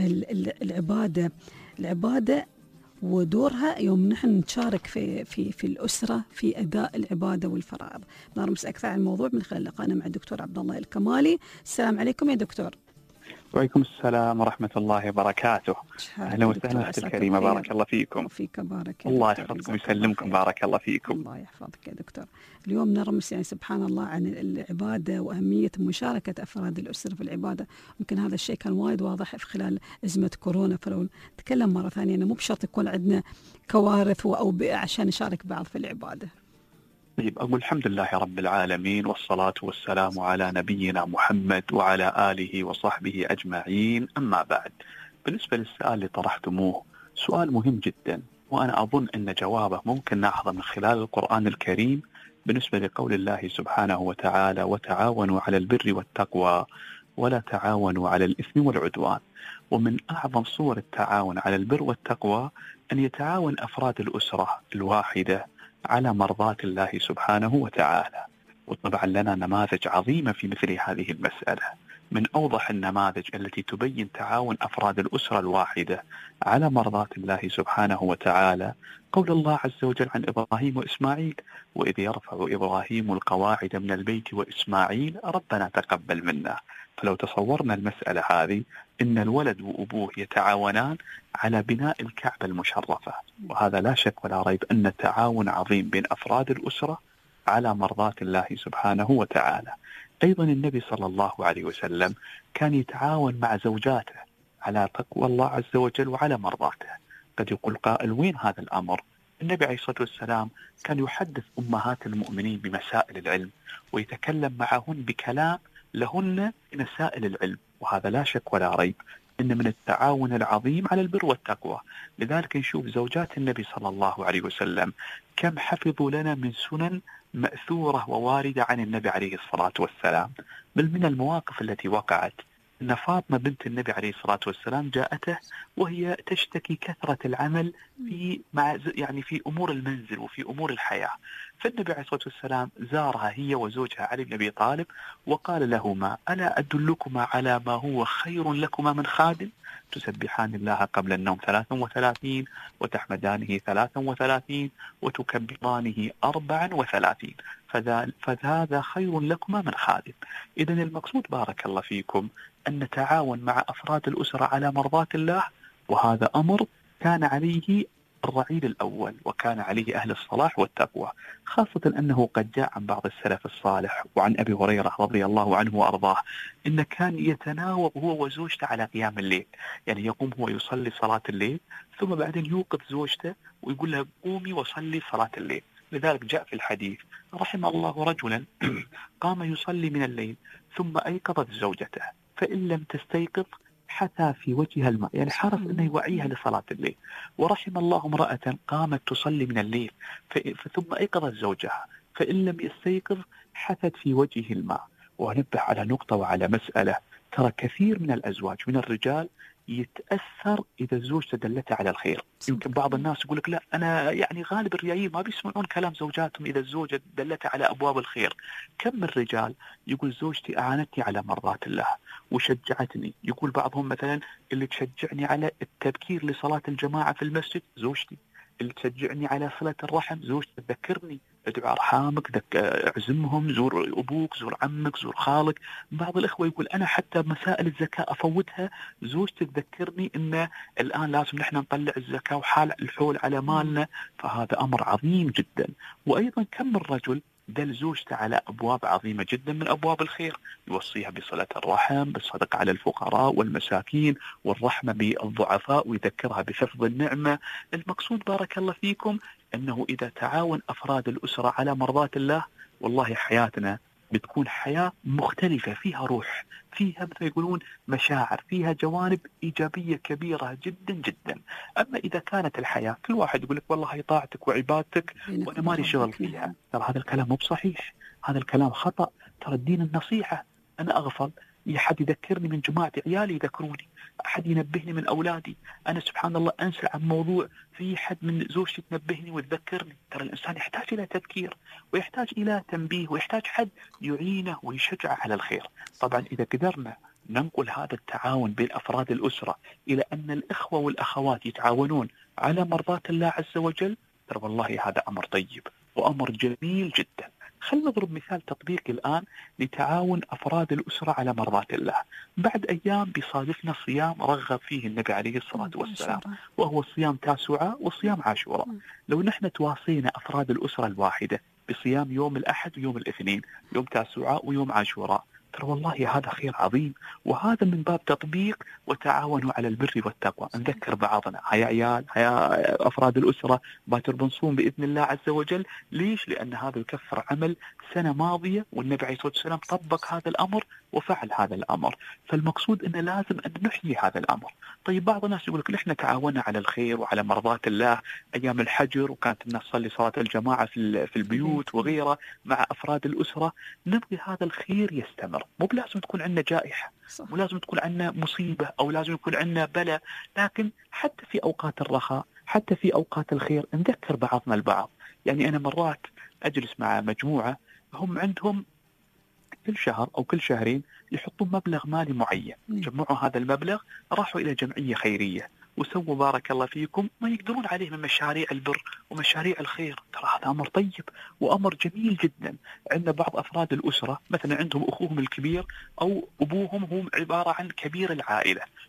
العبادة ودورها يوم نحن نشارك في الأسرة في أداء العبادة والفرائض. نرمس أكثر عن الموضوع من خلال لقائنا مع الدكتور عبد الله الكمالي. السلام عليكم يا دكتور. وعليكم السلام ورحمة الله وبركاته. أهلا وسهلا أختي الكريمة، بارك الله فيكم. وفيك بارك الله يحفظكم ويسلمكم، بارك الله فيكم. الله يحفظك يا دكتور. اليوم نرمس يعني سبحان الله عن العبادة وأهمية مشاركة أفراد الأسرة في العبادة. يمكن هذا الشيء كان وايد واضح في خلال أزمة كورونا، فلو نتكلم مرة ثانية أنه مو بشرط يكون عندنا كوارث وأوبئة عشان نشارك بعض في العبادة. طيب، أقول الحمد لله رب العالمين والصلاة والسلام على نبينا محمد وعلى آله وصحبه أجمعين. أما بعد، بالنسبة للسؤال اللي طرحتموه سؤال مهم جدا، وأنا أظن أن جوابه ممكن نأخذه من خلال القرآن الكريم بالنسبة لقول الله سبحانه وتعالى: وتعاونوا على البر والتقوى ولا تعاونوا على الإثم والعدوان. ومن أعظم صور التعاون على البر والتقوى أن يتعاون أفراد الأسرة الواحدة على مرضاة الله سبحانه وتعالى. وطبعا لنا نماذج عظيمة في مثل هذه المسألة. من أوضح النماذج التي تبين تعاون أفراد الأسرة الواحدة على مرضاة الله سبحانه وتعالى قول الله عز وجل عن إبراهيم وإسماعيل: وإذ يرفع إبراهيم القواعد من البيت وإسماعيل ربنا تقبل منا. فلو تصورنا المسألة هذه، إن الولد وأبوه يتعاونان على بناء الكعبة المشرفة، وهذا لا شك ولا ريب أن تعاون عظيم بين أفراد الأسرة على مرضاة الله سبحانه وتعالى. أيضا النبي صلى الله عليه وسلم كان يتعاون مع زوجاته على تقوى الله عز وجل وعلى مرضاته. قد يقول قائل وين هذا الأمر؟ النبي عليه الصلاة والسلام كان يحدث أمهات المؤمنين بمسائل العلم ويتكلم معهن بكلام لهن مسائل العلم، وهذا لا شك ولا ريب إن من التعاون العظيم على البر والتقوى. لذلك نشوف زوجات النبي صلى الله عليه وسلم كم حفظوا لنا من سنن مأثورة وواردة عن النبي عليه الصلاة والسلام. بل من المواقف التي وقعت أن فاطمة بنت النبي عليه الصلاة والسلام جاءته وهي تشتكي كثرة العمل في أمور المنزل وفي أمور الحياة، فالنبي عليه الصلاة والسلام زارها هي وزوجها علي بن أبي طالب وقال لهما: ألا أدلكما على ما هو خير لكما من خادم؟ تسبحان الله قبل النوم 33 وتحمدانه 33 وتكبرانه 34 فهذا خير لكما من خادم. إذن المقصود بارك الله فيكم أن نتعاون مع أفراد الأسرة على مرضاة الله، وهذا أمر كان عليه الرعيل الأول وكان عليه أهل الصلاح والتقوى، خاصة أنه قد جاء عن بعض السلف الصالح وعن أبي هريرة رضي الله عنه وأرضاه إن كان يتناوب هو وزوجته على قيام الليل، يعني يقوم هو يصلي صلاة الليل ثم بعدين يوقظ زوجته ويقول لها قومي وصلي صلاة الليل. لذلك جاء في الحديث: رحم الله رجلا قام يصلي من الليل ثم أيقظت زوجته فإن لم تستيقظ حثى في وجهها الماء، يعني حرص أنه يوعيها لصلاة الليل. ورحم الله امرأة قامت تصلي من الليل ثم أيقظت زوجها فإن لم يستيقظ حثت في وجهه الماء. ونبه على نقطة وعلى مسألة، ترى كثير من الأزواج من الرجال يتأثر إذا الزوج تدلته على الخير. يمكن بعض الناس يقول لك لا أنا يعني غالب الرجال ما بيسمعون كلام زوجاتهم إذا الزوجة دلته على أبواب الخير. كم من رجال يقول زوجتي أعانتني على مرضات الله وشجعتني، يقول بعضهم مثلا اللي تشجعني على التبكير لصلاة الجماعة في المسجد زوجتي، اللي تشجعني على صلة الرحم زوجتي، تذكرني ادعو أرحامك، اعزمهم، زور أبوك، زور عمك، زور خالك. بعض الإخوة يقول أنا حتى مسائل الزكاة أفوتها زوجتي تذكرني إن الآن لازم نحن نطلع الزكاة وحال الحول على مالنا، فهذا أمر عظيم جدا. وأيضا كم من رجل دل زوجته على أبواب عظيمة جدا من أبواب الخير، يوصيها بصلة الرحم، بالصدقة على الفقراء والمساكين، والرحمة بالضعفاء، ويذكرها بحفظ النعمة. المقصود بارك الله فيكم أنه إذا تعاون أفراد الأسرة على مرضات الله والله حياتنا بتكون حياة مختلفة، فيها روح، فيها مثل يقولون مشاعر، فيها جوانب إيجابية كبيرة جدا جدا. أما إذا كانت الحياة كل واحد يقول لك والله هي طاعتك وعبادتك وأنا مالي شغل فيها، ترى هذا الكلام مو بصحيح، هذا الكلام خطأ. ترى الدين النصيحة، أنا أغفل أحد يذكرني من جماعتي، عيالي يذكروني، أحد ينبهني من أولادي، أنا سبحان الله أنسى عن موضوع، في حد من زوجتي تنبهني وتذكرني. ترى الإنسان يحتاج إلى تذكير ويحتاج إلى تنبيه ويحتاج حد يعينه ويشجعه على الخير. طبعا إذا قدرنا ننقل هذا التعاون بين أفراد الأسرة إلى أن الإخوة والأخوات يتعاونون على مرضات الله عز وجل، ترى والله هذا أمر طيب وأمر جميل جدا. خلنا نضرب مثال تطبيقي الآن لتعاون أفراد الأسرة على مرضات الله. بعد أيام بيصادفنا صيام رغب فيه النبي عليه الصلاة والسلام، وهو صيام تاسوعاء وصيام عاشوراء. لو نحن تواصينا أفراد الأسرة الواحدة بصيام يوم الأحد ويوم الاثنين، يوم تاسوعاء ويوم عاشوراء، ترى والله هذا خير عظيم. وهذا من باب تطبيق وتعاونوا على البر والتقوى. نذكر بعضنا، هيا عيال، هيا أفراد الأسرة، باكر بنصوم بإذن الله عز وجل. ليش؟ لأن هذا يكفر عمل سنة ماضية، والنبي عليه الصلاة والسلام طبق هذا الأمر وفعل هذا الأمر. فالمقصود أن لازم أن نحيي هذا الأمر. طيب بعض الناس يقول لك نحن تعاوننا على الخير وعلى مرضات الله أيام الحجر، وكانت الناس تصلي صلاة الجماعة في البيوت وغيرها مع أفراد الأسرة. نبغي هذا الخير يستمر، مو بلازم تكون عندنا جائحة، مو لازم تكون عندنا مصيبة، أو لازم يكون عندنا بلاء، لكن حتى في أوقات الرخاء، حتى في أوقات الخير نذكر بعضنا البعض. يعني أنا مرات أجلس مع مجموعة هم عندهم كل شهر أو كل شهرين يحطون مبلغ مالي معين، جمعوا هذا المبلغ راحوا إلى جمعية خيرية وسووا بارك الله فيكم ما يقدرون عليه من مشاريع البر ومشاريع الخير. ترى هذا أمر طيب وأمر جميل جدا. عندنا بعض أفراد الأسرة مثلا عندهم أخوهم الكبير أو أبوهم هم عبارة عن كبير العائلة،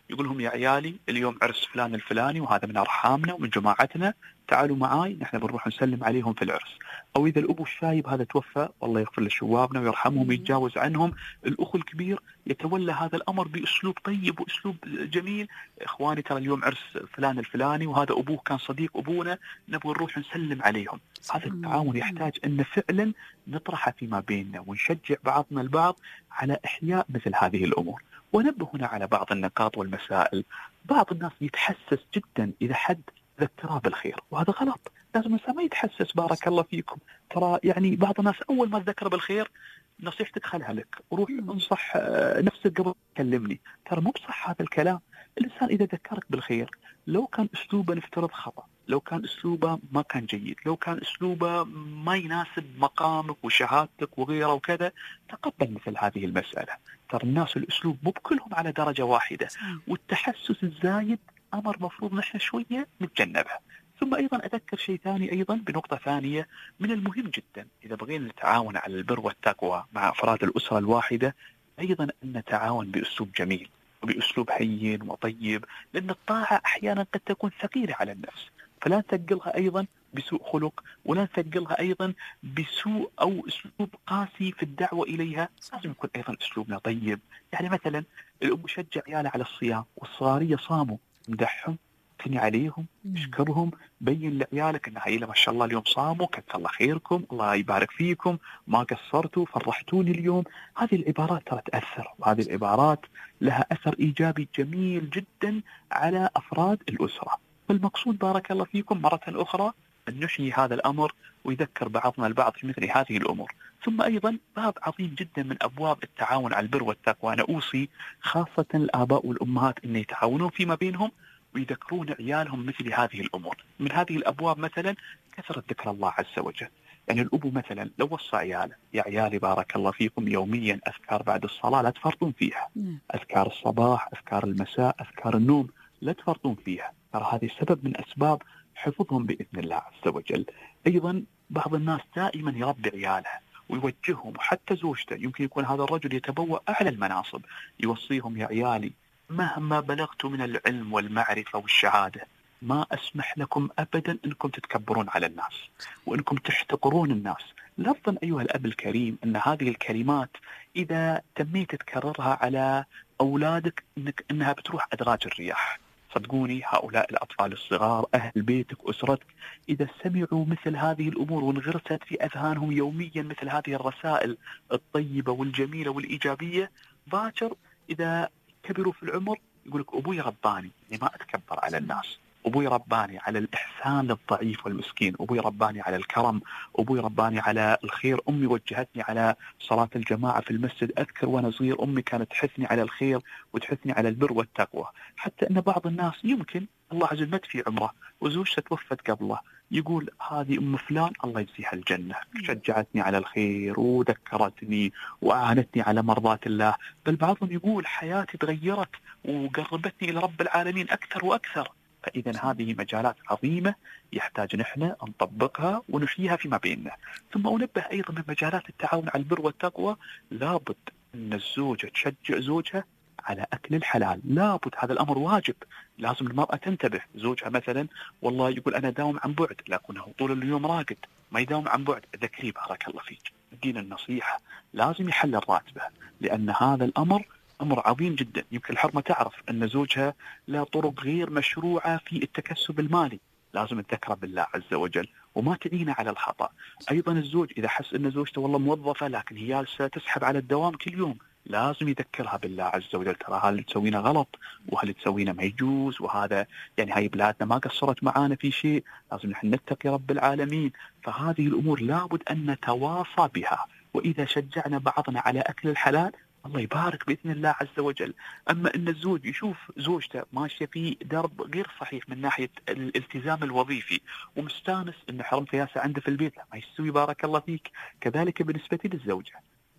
يقول لهم يا عيالي اليوم عرس فلان الفلاني وهذا من أرحامنا ومن جماعتنا، تعالوا معاي نحن بنروح نسلم عليهم في العرس. أو إذا الأبو الشايب هذا توفى والله يغفر لشوابنا ويرحمهم ويتجاوز عنهم، الأخو الكبير يتولى هذا الأمر بأسلوب طيب وأسلوب جميل. إخواني ترى اليوم عرس فلان الفلاني وهذا أبوه كان صديق أبونا، نبغى نروح نسلم عليهم. هذا التعاون يحتاج أن فعلا نطرحه فيما بيننا ونشجع بعضنا البعض على إحياء مثل هذه الأمور. ونبه هنا على بعض النقاط والمسائل. بعض الناس يتحسس جدا إذا حد ذكره بالخير، وهذا غلط. لازم الإنسان ما يتحسس. بارك الله فيكم. ترى يعني بعض الناس أول ما تذكر بالخير نصيحتك خلها لك، وروح انصح نفسك قبل تكلمني. ترى مو بصح هذا الكلام. الإنسان إذا ذكرك بالخير لو كان أسلوبه نفترض خطأ، لو كان أسلوبه ما كان جيد، لو كان أسلوبه ما يناسب مقامك وشهادتك وغيره وكذا، تقبل مثل هذه المسألة. ترى الناس الأسلوب مو بكلهم على درجة واحدة، والتحسس الزايد أمر مفروض نحن شوية نتجنبه. ثم أيضا أذكر شيء ثاني أيضا بنقطة ثانية من المهم جدا إذا بغينا نتعاون على البر والتقوى مع أفراد الأسرة الواحدة، أيضا أن نتعاون بأسلوب جميل وبأسلوب هين وطيب، لأن الطاعة أحيانا قد تكون ثقيلة على النفس، فلا نثقلها أيضا بسوء خلق، ولا نثقلها أيضا بسوء أو أسلوب قاسي في الدعوة إليها. لازم يكون أيضا أسلوبنا طيب. يعني مثلا الأم يشجع عياله على الصيام والصغارية صاموا، مدحهم، ثني عليهم، اشكرهم، بين لعيالك ان هاي ما شاء الله اليوم صاموا، كثر الله خيركم، الله يبارك فيكم، ما قصرتوا، فرحتوني اليوم. هذه العبارات ترى تأثر، وهذه العبارات لها أثر إيجابي جميل جدا على أفراد الأسرة. فالمقصود بارك الله فيكم مرة أخرى أن نحيي هذا الأمر ويذكر بعضنا البعض في مثل هذه الأمور. ثم أيضا باب عظيم جدا من أبواب التعاون على البر والتقوى، أنا أوصي خاصة الآباء والأمهات أن يتعاونون فيما بينهم ويذكرون عيالهم مثل هذه الأمور. من هذه الأبواب مثلا كثرة ذكر الله عز وجل. يعني الأبو مثلا لو وصى عياله يا عيالي بارك الله فيكم يوميا أذكار بعد الصلاة لا تفرطون فيها، أذكار الصباح، أذكار المساء، أذكار النوم لا تفرطون فيها، ترى هذه سبب من أسباب حفظهم بإذن الله عز وجل. أيضا بعض الناس دائما يربي عياله ويوجههم، وحتى زوجته يمكن يكون هذا الرجل يتبوأ أعلى المناصب، يوصيهم يا عيالي مهما بلغت من العلم والمعرفة والشهادة ما أسمح لكم أبدا أنكم تتكبرون على الناس وأنكم تحتقرون الناس. لفظا أيها الأب الكريم أن هذه الكلمات إذا تميت تكررها على أولادك أنها بتروح أدراج الرياح. صدقوني هؤلاء الأطفال الصغار أهل بيتك أسرتك إذا سمعوا مثل هذه الأمور وانغرست في أذهانهم يوميا مثل هذه الرسائل الطيبة والجميلة والإيجابية، باكر إذا كبروا في العمر يقول لك أبوي رباني يعني ما أتكبر على الناس، أبوي رباني على الإحسان للضعيف والمسكين، أبوي رباني على الكرم، أبوي رباني على الخير، أمي وجهتني على صلاة الجماعة في المسجد. أذكر وأنا صغير أمي كانت تحثني على الخير وتحثني على البر والتقوى. حتى أن بعض الناس يمكن الله عز وجل في عمره وزوجته توفت قبله يقول هذه أم فلان الله يجزيها الجنة، شجعتني على الخير وذكرتني وأعانتني على مرضات الله. بل بعضهم يقول حياتي تغيرت وقربتني إلى رب العالمين أكثر وأكثر. فإذا هذه مجالات عظيمة يحتاج نحن أن نطبقها ونحييها فيما بيننا. ثم أنبه أيضا من مجالات التعاون على البر والتقوى لابد أن الزوجة تشجع زوجها على أكل الحلال، لابد، هذا الأمر واجب. لازم المرأة تنتبه. زوجها مثلا والله يقول أنا داوم عن بعد لكنه طول اليوم راقد، ما يداوم عن بعد، ذكري بارك الله فيك، ادينا النصيحة، لازم يحلل راتبه، لأن هذا الأمر أمر عظيم جدا. يمكن الحرمة تعرف أن زوجها لا طرق غير مشروعة في التكسب المالي، لازم تذكره بالله عز وجل وما تعينه على الخطأ. أيضا الزوج إذا حس أن زوجته والله موظفة لكن هي تسحب على الدوام كل يوم، لازم يذكرها بالله عز وجل، ترى هل تسوينا غلط وهل تسوينا ما يجوز، وهذا يعني هاي بلادنا ما قصرت معانا في شيء، لازم نحن نتقي رب العالمين. فهذه الأمور لابد أن نتواصى بها. وإذا شجعنا بعضنا على أكل الحلال الله يبارك بإذن الله عز وجل. أما أن الزوج يشوف زوجته ماشية في درب غير صحيح من ناحية الالتزام الوظيفي ومستانس أن حرم فياسة عنده في البيت، لا ما يستوي بارك الله فيك. كذلك بالنسبة للزوجة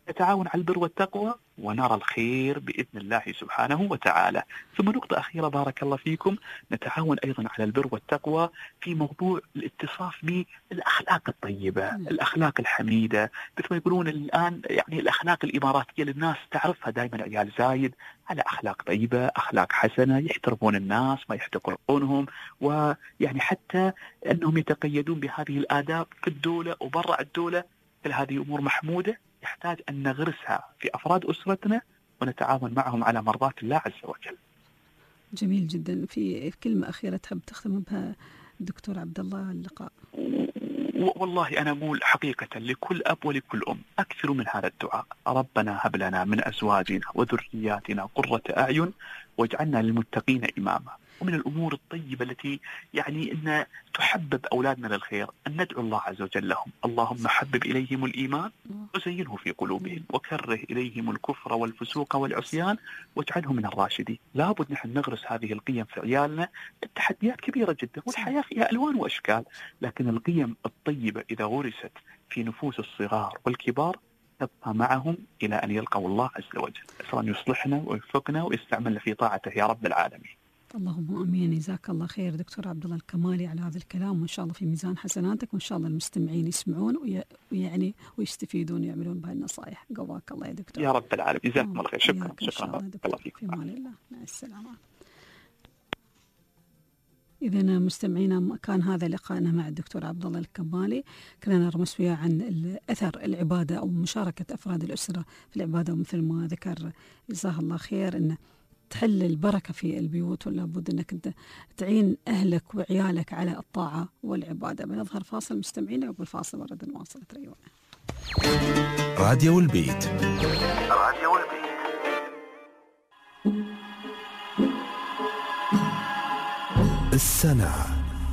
نتعاون على البر والتقوى ونرى الخير بإذن الله سبحانه وتعالى. ثم نقطة أخيرة بارك الله فيكم، نتعاون أيضا على البر والتقوى في موضوع الاتصاف بالأخلاق الطيبة، الأخلاق الحميدة، مثل ما يقولون الآن يعني الأخلاق الإماراتية للناس تعرفها دائما عيال زايد على أخلاق طيبة، أخلاق حسنة، يحترمون الناس ما يحتقرونهم، ويعني حتى أنهم يتقيدون بهذه الآداب في الدولة وبرع الدولة. كل هذه أمور محمودة يحتاج أن نغرسها في أفراد أسرتنا ونتعاون معهم على مرضاة الله عز وجل. جميل جدا. في كلمة أخيرة تحب تختم بها دكتور عبد الله اللقاء؟ والله أنا أقول حقيقة لكل أب ولكل أم أكثر من هذا الدعاء: ربنا هب لنا من أزواجنا وذرياتنا قرة أعين واجعلنا للمتقين إماما. ومن الأمور الطيبة التي يعني أن تحبب أولادنا للخير أن ندعو الله عز وجل لهم: اللهم حبب إليهم الإيمان وزينه في قلوبهم وكره إليهم الكفر والفسوق والعصيان واجعلهم من الراشدين. لابد نحن نغرس هذه القيم في عيالنا. التحديات كبيرة جدا والحياة فيها ألوان وأشكال، لكن القيم الطيبة إذا غرست في نفوس الصغار والكبار تبقى معهم إلى أن يلقوا الله عز وجل. أسأل أن يصلحنا ويوفقنا ويستعملنا في طاعته يا رب العالمين. اللهم امين. جزاك الله خير دكتور عبد الله الكمالي على هذا الكلام، وان شاء الله في ميزان حسناتك، وان شاء الله المستمعين يسمعون ويعني ويستفيدون ويعملون بهالنصائح. قواك الله يا دكتور يا رب العالمين. جزاكم الله خير. شكرا بارك الله فيكم. في امان الله. مع السلامه. إذا مستمعينا كان هذا لقاءنا مع الدكتور عبد الله الكمالي، كنا نرمس وياه عن أثر العبادة أو مشاركة أفراد الأسرة في العبادة، ومثل ما ذكر جزاه الله خير أن تحل البركة في البيوت، ولا بد أنك أنت تعين أهلك وعيالك على الطاعة والعبادة. بنظهر فاصل مستمعينا، وقبل فاصل ورد نواصل تريونا. راديو البيت. راديو البيت. السنة.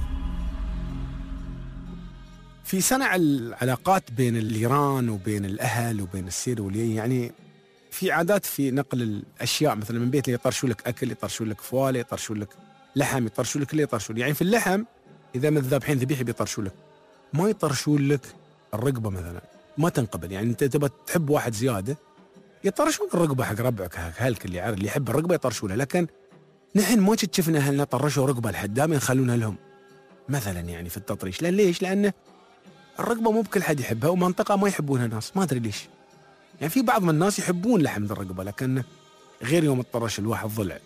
في صنع العلاقات بين الجيران وبين الأهل وبين السير واللي يعني في عادات في نقل الأشياء، مثلا من بيت يطرشوا لك أكل، يطرشوا لك فوالة، يطرشوا لك لحم، يطرشوا لك اللي يطرشوا. يعني في اللحم إذا من ذابحين ذبيحة بيطرشوا لك، ما يطرشوا لك الرقبة مثلا، ما تنقبل. يعني أنت تبى تحب واحد زيادة يطرشون الرقبة حق ربعك، هالك اللي عارف اللي يحب الرقبة يطرشوا له. لكن نحن ما شفنا أهلنا طرشوا رقبة لحد، دائما يخلونها لهم مثلا يعني في التطريش. ليش؟ لأن الرقبة مو بكل حد يحبها، ومنطقة ما يحبونها ناس، ما أدري ليش. يعني في بعض من الناس يحبون لحم الرقبة، لكن غير يوم الطرش الواحد ضلع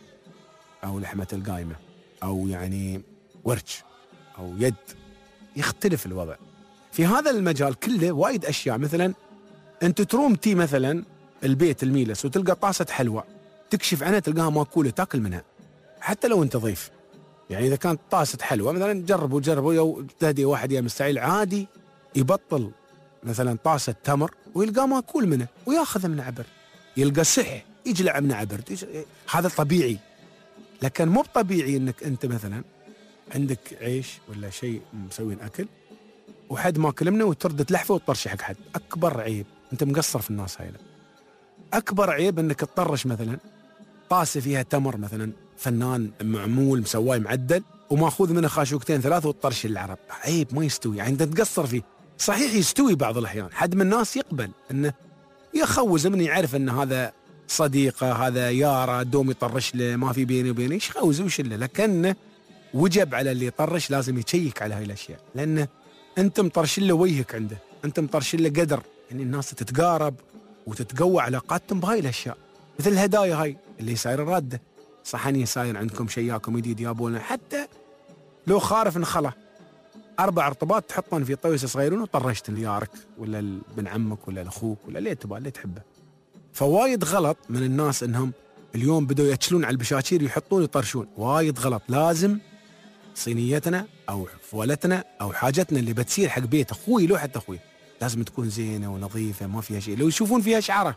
أو لحمة القايمة أو يعني ورش أو يد، يختلف الوضع. في هذا المجال كله وايد أشياء، مثلا أنت تروم تي مثلا البيت الميلس وتلقى طاسة حلوى، تكشف عنها تلقاها ماكولة تاكل منها حتى لو أنت ضيف. يعني إذا كانت طاسة حلوى مثلا جربوا يو تهدي واحد يا مستعيل عادي يبطل مثلا طاسة تمر ويلقى ماكول منه وياخذ من عبر، يلقى سح يجلع من عبر، هذا طبيعي. لكن مو طبيعي انك انت مثلا عندك عيش ولا شيء مسوين اكل وحد ماكل منه وترد تلحفه وتطرشه حق حد. اكبر عيب انت مقصر في الناس هاي. اكبر عيب انك تطرش مثلا طاسه فيها تمر مثلا فنان معمول مسواي معدل وماخذ منه خاشوقتين ثلاثه وتطرش العرب. عيب ما يستوي، يعني انت تقصر فيه. صحيح يستوي بعض الأحيان، حد من الناس يقبل أنه يخوز من يعرف أن هذا صديقه هذا يارا دوم يطرش له ما في بيني وبينه ايش خوز وش له. لكن وجب على اللي يطرش لازم يتشيك على هاي الأشياء، لأنه أنت مطرش له وجهك عنده، أنت مطرش له قدر. يعني الناس تتقارب وتتقوى علاقاتهم بهاي الأشياء، مثل الهدايا هاي اللي صاير رادة، صحني صاير عندكم شياكم جديد يابونا، حتى لو خارف انخلا 4 ارطبات تحطن في طويسة صغيرون وطرشت ليارك ولا ابن عمك ولا اخوك ولا اللي تبغى اللي تحبه. فوايد غلط من الناس انهم اليوم بدوا يتشلون على البشاشير يحطون يطرشون، وايد غلط. لازم صينيتنا او فولتنا او حاجتنا اللي بتصير حق بيت اخوي لو حتى اخوي لازم تكون زينه ونظيفه ما فيها شيء. لو يشوفون فيها شعره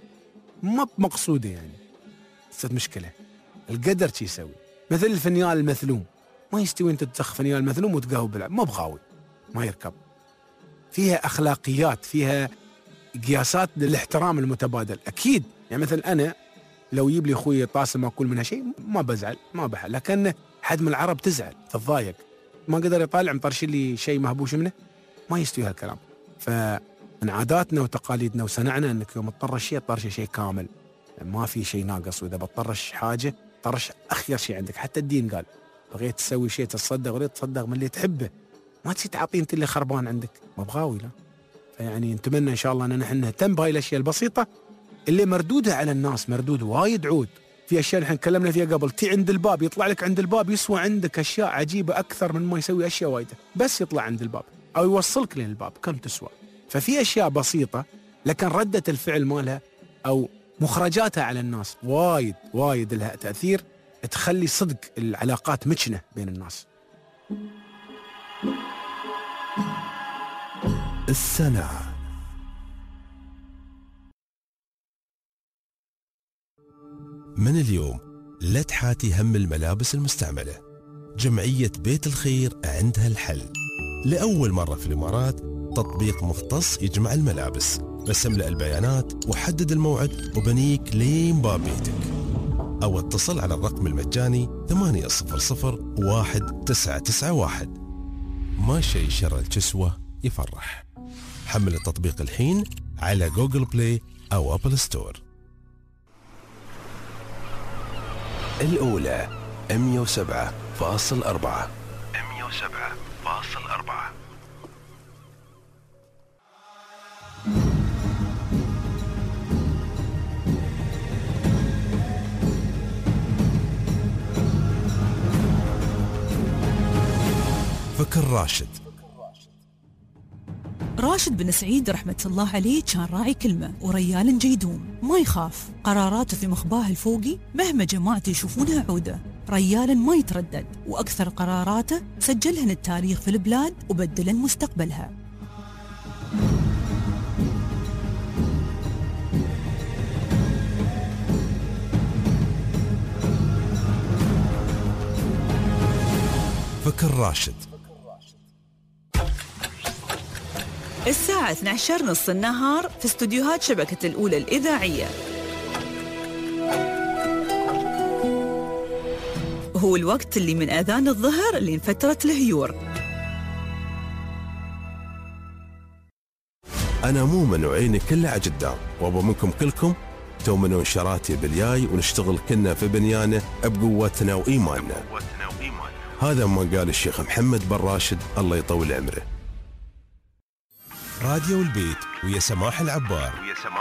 ما مقصوده يعني صارت مشكله. القدر شي يسوي، مثل الفنيال المثلوم ما يستوي انت تدخ فنيال مثلوم وتقهوي بالعب، ما بغاوي ما يركب. فيها اخلاقيات، فيها قياسات للاحترام المتبادل. اكيد يعني مثل انا لو يجيب لي اخوي طاسه ما اكل منها شيء ما بزعل ما بحل، لكن حد من العرب تزعل تتضايق، ما قدر يطالع مطرش لي شيء مهبوش منه، ما يستوي هالكلام. من عاداتنا وتقاليدنا وسنعنا أنك يوم تطرش شيء تطرش شيء كامل، ما في شيء ناقص. وإذا بتطرش حاجة طرش أخير شيء عندك. حتى الدين قال بغيت تسوي شيء تتصدق وليت تصدق من اللي تحبه، ما تسي تعطي أنت اللي خربان عندك، ما بغاوي لا. فيعني نتمنى إن شاء الله أن نحن نهتم بهاي الأشياء البسيطة اللي مردودها على الناس، مردود وايد عود. في أشياء نحن تكلمنا فيها قبل، تي عند الباب يطلع لك عند الباب يسوى عندك أشياء عجيبة أكثر من ما يسوي أشياء وايدة، بس يطلع عند الباب أو يوصلك لين الباب كم تسوى. ففي أشياء بسيطة لكن ردة الفعل مالها أو مخرجاتها على الناس وايد وايد لها تأثير، تخلي صدق العلاقات متشنة بين الناس. السنة. من اليوم لا تحاتي هم الملابس المستعملة. جمعية بيت الخير عندها الحل. لأول مرة في الإمارات تطبيق مختص يجمع الملابس. بس املأ البيانات وحدد الموعد وبنيك لين باب بيتك، أو اتصل على الرقم المجاني 800-1991. ما شيء شر الكسوة يفرح. حمل التطبيق الحين على جوجل بلاي أو أبل ستور. الأولى 107.4. فكر راشد. راشد بن سعيد رحمة الله عليه كان راعي كلمة وريال جيدوم، ما يخاف. قراراته في مخباه الفوقي مهما جماعته يشوفونها عودة. ريال ما يتردد، وأكثر قراراته سجلهن التاريخ في البلاد وبدلن مستقبلها. فكر راشد. الساعة 12:30 النهار في استوديوهات شبكة الأولى الإذاعية. هو الوقت اللي من أذان الظهر لين فترة الهيور. أنا مو من وعيني كلها عجدام، وأبو منكم كلكم تؤمنون شراتي بالياي ونشتغل كنا في بنيانه بقوتنا وإيماننا. هذا ما قال الشيخ محمد بن راشد الله يطول عمره. راديو البيت ويا سماح العبار.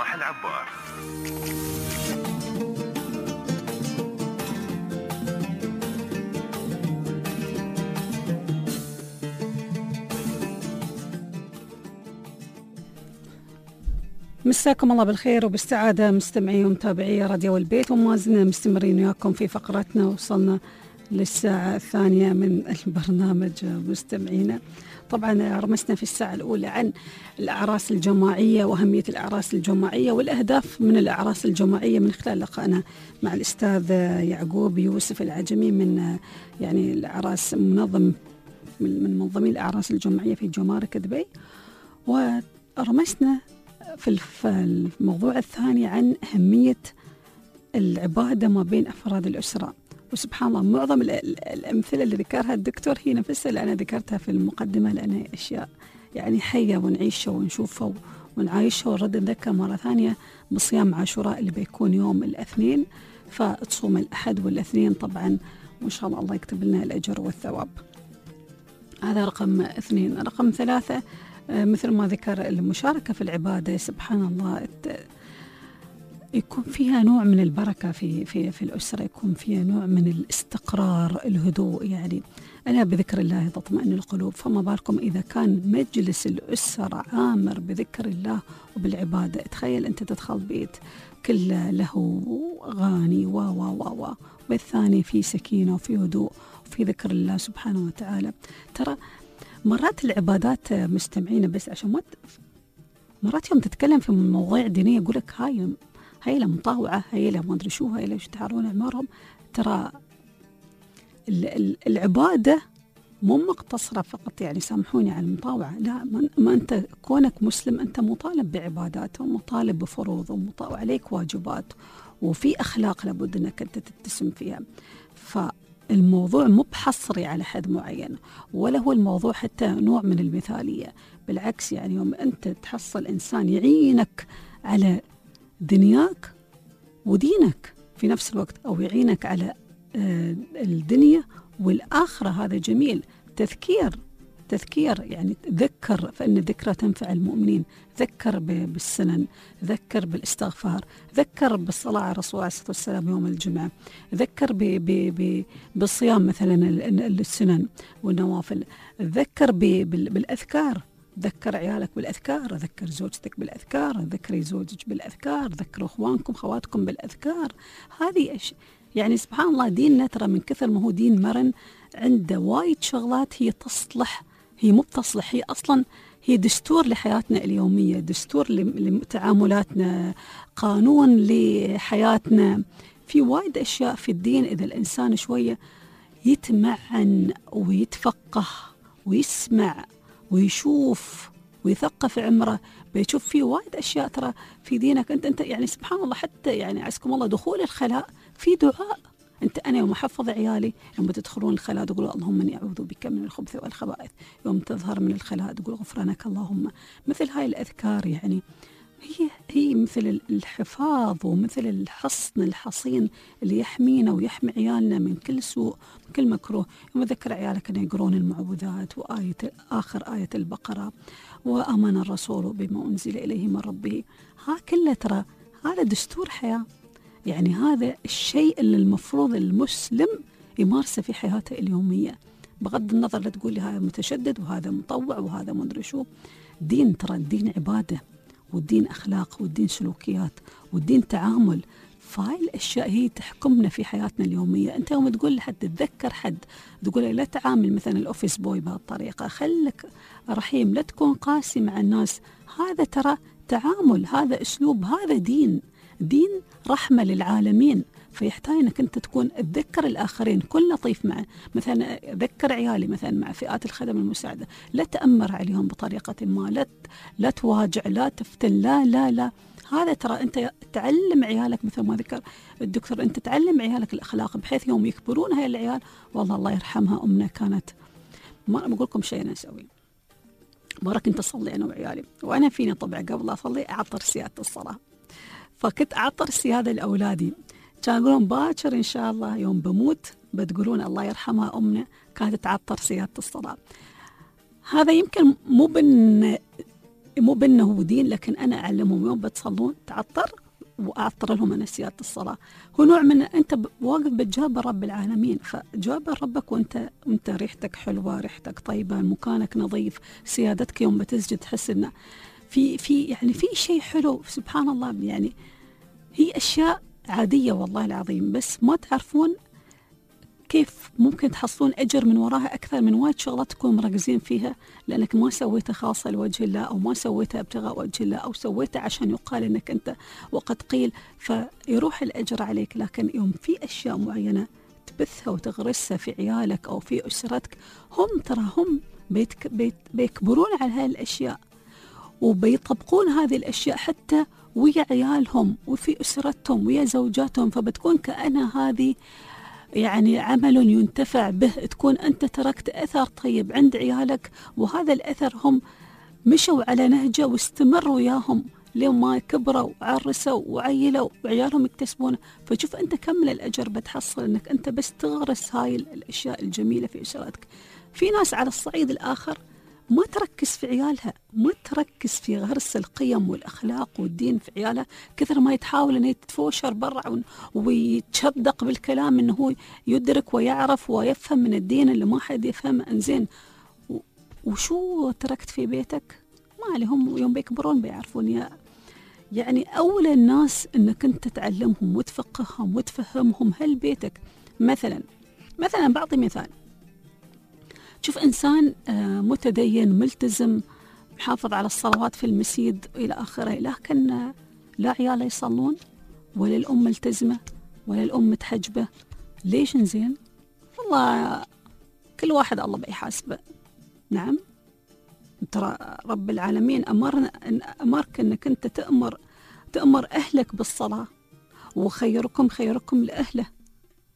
مساكم الله بالخير وبالسعادة مستمعي ومتابعي راديو البيت، وما زلنا مستمرين وياكم في فقرتنا. وصلنا للساعة الثانية من البرنامج مستمعينا. طبعا رمسنا في الساعة الأولى عن الأعراس الجماعية وأهمية الأعراس الجماعية والأهداف من الأعراس الجماعية من خلال لقائنا مع الأستاذ يعقوب يوسف العجمي من يعني الأعراس منظم من منظمين الأعراس الجماعية في جمارك دبي. ورمسنا في الموضوع الثاني عن أهمية العبادة ما بين أفراد الأسرة. وسبحان الله معظم الأمثلة اللي ذكرها الدكتور هي نفسها اللي أنا ذكرتها في المقدمة، لأنها أشياء يعني حية ونعيشها ونشوفها ونعايشها. ونرد نذكر مرة ثانية بصيام عاشوراء اللي بيكون يوم الاثنين، فتصوم الأحد والاثنين طبعا، وإن شاء الله يكتب لنا الأجر والثواب. هذا رقم 2. رقم 3 مثل ما ذكر المشاركة في العبادة. سبحان الله يكون فيها نوع من البركة في الأسرة، يكون فيها نوع من الاستقرار، الهدوء. يعني ألا بذكر الله تطمئن القلوب، فما بالكم إذا كان مجلس الأسرة عامر بذكر الله وبالعبادة. تخيل أنت تدخل بيت كله له أغاني و بالثاني في سكينة وفي هدوء وفي ذكر الله سبحانه وتعالى. ترى مرات العبادات مستمعين بس عشان مرات يوم تتكلم في مواضيع دينية يقول لك هاي لا مطاوعة، هاي لا ما أدري شو، هاي لا يشتهرون عمرهم. ترى العبادة مو مقتصرة فقط يعني سامحوني على المطاوعة، لا، ما أنت كونك مسلم أنت مطالب بعبادات ومطالب بفروض وعليك واجبات وفي أخلاق لابد أنك أنت تتسم فيها. الموضوع مو بحصري على حد معين، ولا هو الموضوع حتى نوع من المثالية. بالعكس يعني يوم أنت تحصل إنسان يعينك على دنياك ودينك في نفس الوقت، أو يعينك على الدنيا والآخرة، هذا جميل. تذكير يعني ذكر، فإن الذكرى تنفع المؤمنين. ذكر بالسنن، ذكر بالاستغفار، ذكر بالصلاة على الرسول عليه الصلاة والسلام يوم الجمعة، ذكر بالصيام مثلا السنن والنوافل، ذكر بالأذكار، ذكر عيالك بالأذكار، ذكر زوجتك بالأذكار، ذكري زوجك بالأذكار، ذكروا إخوانكم خواتكم بالأذكار. هذه يعني سبحان الله ديننا ترى من كثر ما هو دين مرن، عنده وايد شغلات هي تصلح، هي مو بتصلح، هي أصلا هي دستور لحياتنا اليومية، دستور لتعاملاتنا، قانون لحياتنا. في وايد أشياء في الدين إذا الإنسان شوية يتمعن ويتفقه ويسمع ويشوف ويثقف عمره، بيشوف فيه وايد أشياء ترى في دينك. أنت يعني سبحان الله، حتى يعني عزكم الله دخول الخلاء في دعاء. أنا يوم أحفظ عيالي يوم تدخلون الخلاء تقولوا اللهم إني أعوذ بك من الخبث والخبائث، يوم تظهر من الخلاء تقول غفرانك اللهم. مثل هاي الأذكار يعني هي مثل الحفاظ ومثل الحصن الحصين اللي يحمينا ويحمي عيالنا من كل سوء من كل مكروه. يوم ذكر عيالك أن يقرون المعوذات آخر آية البقرة، وآمن الرسول بما أنزل إليه من ربه. كله ترى هذا دستور حياة، يعني هذا الشيء اللي المفروض المسلم يمارسه في حياته اليومية، بغض النظر لا تقول لي هذا متشدد وهذا مطوع وهذا مدري شو. دين ترى الدين عبادة، والدين أخلاق، والدين سلوكيات، والدين تعامل. فهاي الأشياء هي تحكمنا في حياتنا اليومية. أنت يوم تقول لحد، تتذكر حد، تقول له لا تعامل مثلا الأوفيس بوي بهالطريقة، خلك رحيم، لا تكون قاسي مع الناس. هذا ترى تعامل، هذا أسلوب، هذا دين رحمة للعالمين. فيحتاج أنك أنت تكون تذكر الآخرين، كن لطيف معه. مثلا ذكر عيالي مثلا مع فئات الخدمة المساعدة، لا تأمر عليهم بطريقة ما، لا تواجع، لا تفتن، لا. هذا ترى أنت تعلم عيالك مثل ما ذكر الدكتور، أنت تعلم عيالك الأخلاق بحيث يوم يكبرون هاي العيال، والله الله يرحمها أمنا كانت، ما أقول لكم شيء أنا أسوي، مرة كنت أصلي أنا وعيالي، وأنا فيني طبعا قبل أصلي أعطر سيادة الصلاة، فكنت أعطر سيادة لأولادي، كان يقولون باكر إن شاء الله يوم بموت بتقولون الله يرحمها أمنا كانت تعطر سيادة الصلاة. هذا يمكن مو بأنه هو دين، لكن أنا أعلمهم يوم بتصلون تعطر، وأعطر لهم أنا سيادة الصلاة. هو نوع من أنت واقف بتجابر رب العالمين، فجابر ربك وأنت ريحتك حلوة، ريحتك طيبة، مكانك نظيف، سيادتك يوم بتسجد تحس إنه يعني في شيء حلو. سبحان الله، يعني هي أشياء عادية والله العظيم، بس ما تعرفون كيف ممكن تحصلون أجر من وراها أكثر من وايد شغلات تكون مركزين فيها، لأنك ما سويتها خاصة لوجه الله، أو ما سويتها ابتغاء وجه الله، أو سويتها عشان يقال أنك أنت وقد قيل فيروح الأجر عليك. لكن يوم في أشياء معينة تبثها وتغرسها في عيالك أو في أسرتك، هم بيكبرون على هذه الأشياء وبيطبقون هذه الأشياء حتى ويا عيالهم وفي أسرتهم ويا زوجاتهم، فبتكون كأنها هذه يعني عمل ينتفع به، تكون أنت تركت أثر طيب عند عيالك، وهذا الأثر هم مشوا على نهجه واستمروا وياهم لين ما كبروا وعرسوا وعيلوا وعيالهم يكتسبونه. فشوف أنت كم الأجر بتحصل أنك أنت بس تغرس هاي الأشياء الجميلة في أسرتك. في ناس على الصعيد الآخر ما تركز في عيالها، ما تركز في غرس القيم والأخلاق والدين في عيالها، كثر ما يتحاول أنه يتفوشر برا ويتشدق بالكلام أنه هو يدرك ويعرف ويفهم من الدين اللي ما حد يفهم. أنزين وشو تركت في بيتك؟ ما عليهم يوم بيكبرون بيعرفون. يعني أولى الناس أنك أنت تعلمهم وتفقههم وتفهمهم هل بيتك. مثلا بعطي مثال، شوف إنسان متدين ملتزم محافظ على الصلوات في المسجد إلى آخره، لكن لا عياله يصلون ولا الأم ملتزمة ولا الأم متحجبة. ليش؟ إنزين والله كل واحد الله بيحاسبه. نعم، ترى رب العالمين أمرك أنك أنت تأمر أهلك بالصلاة، وخيركم خيركم لأهله.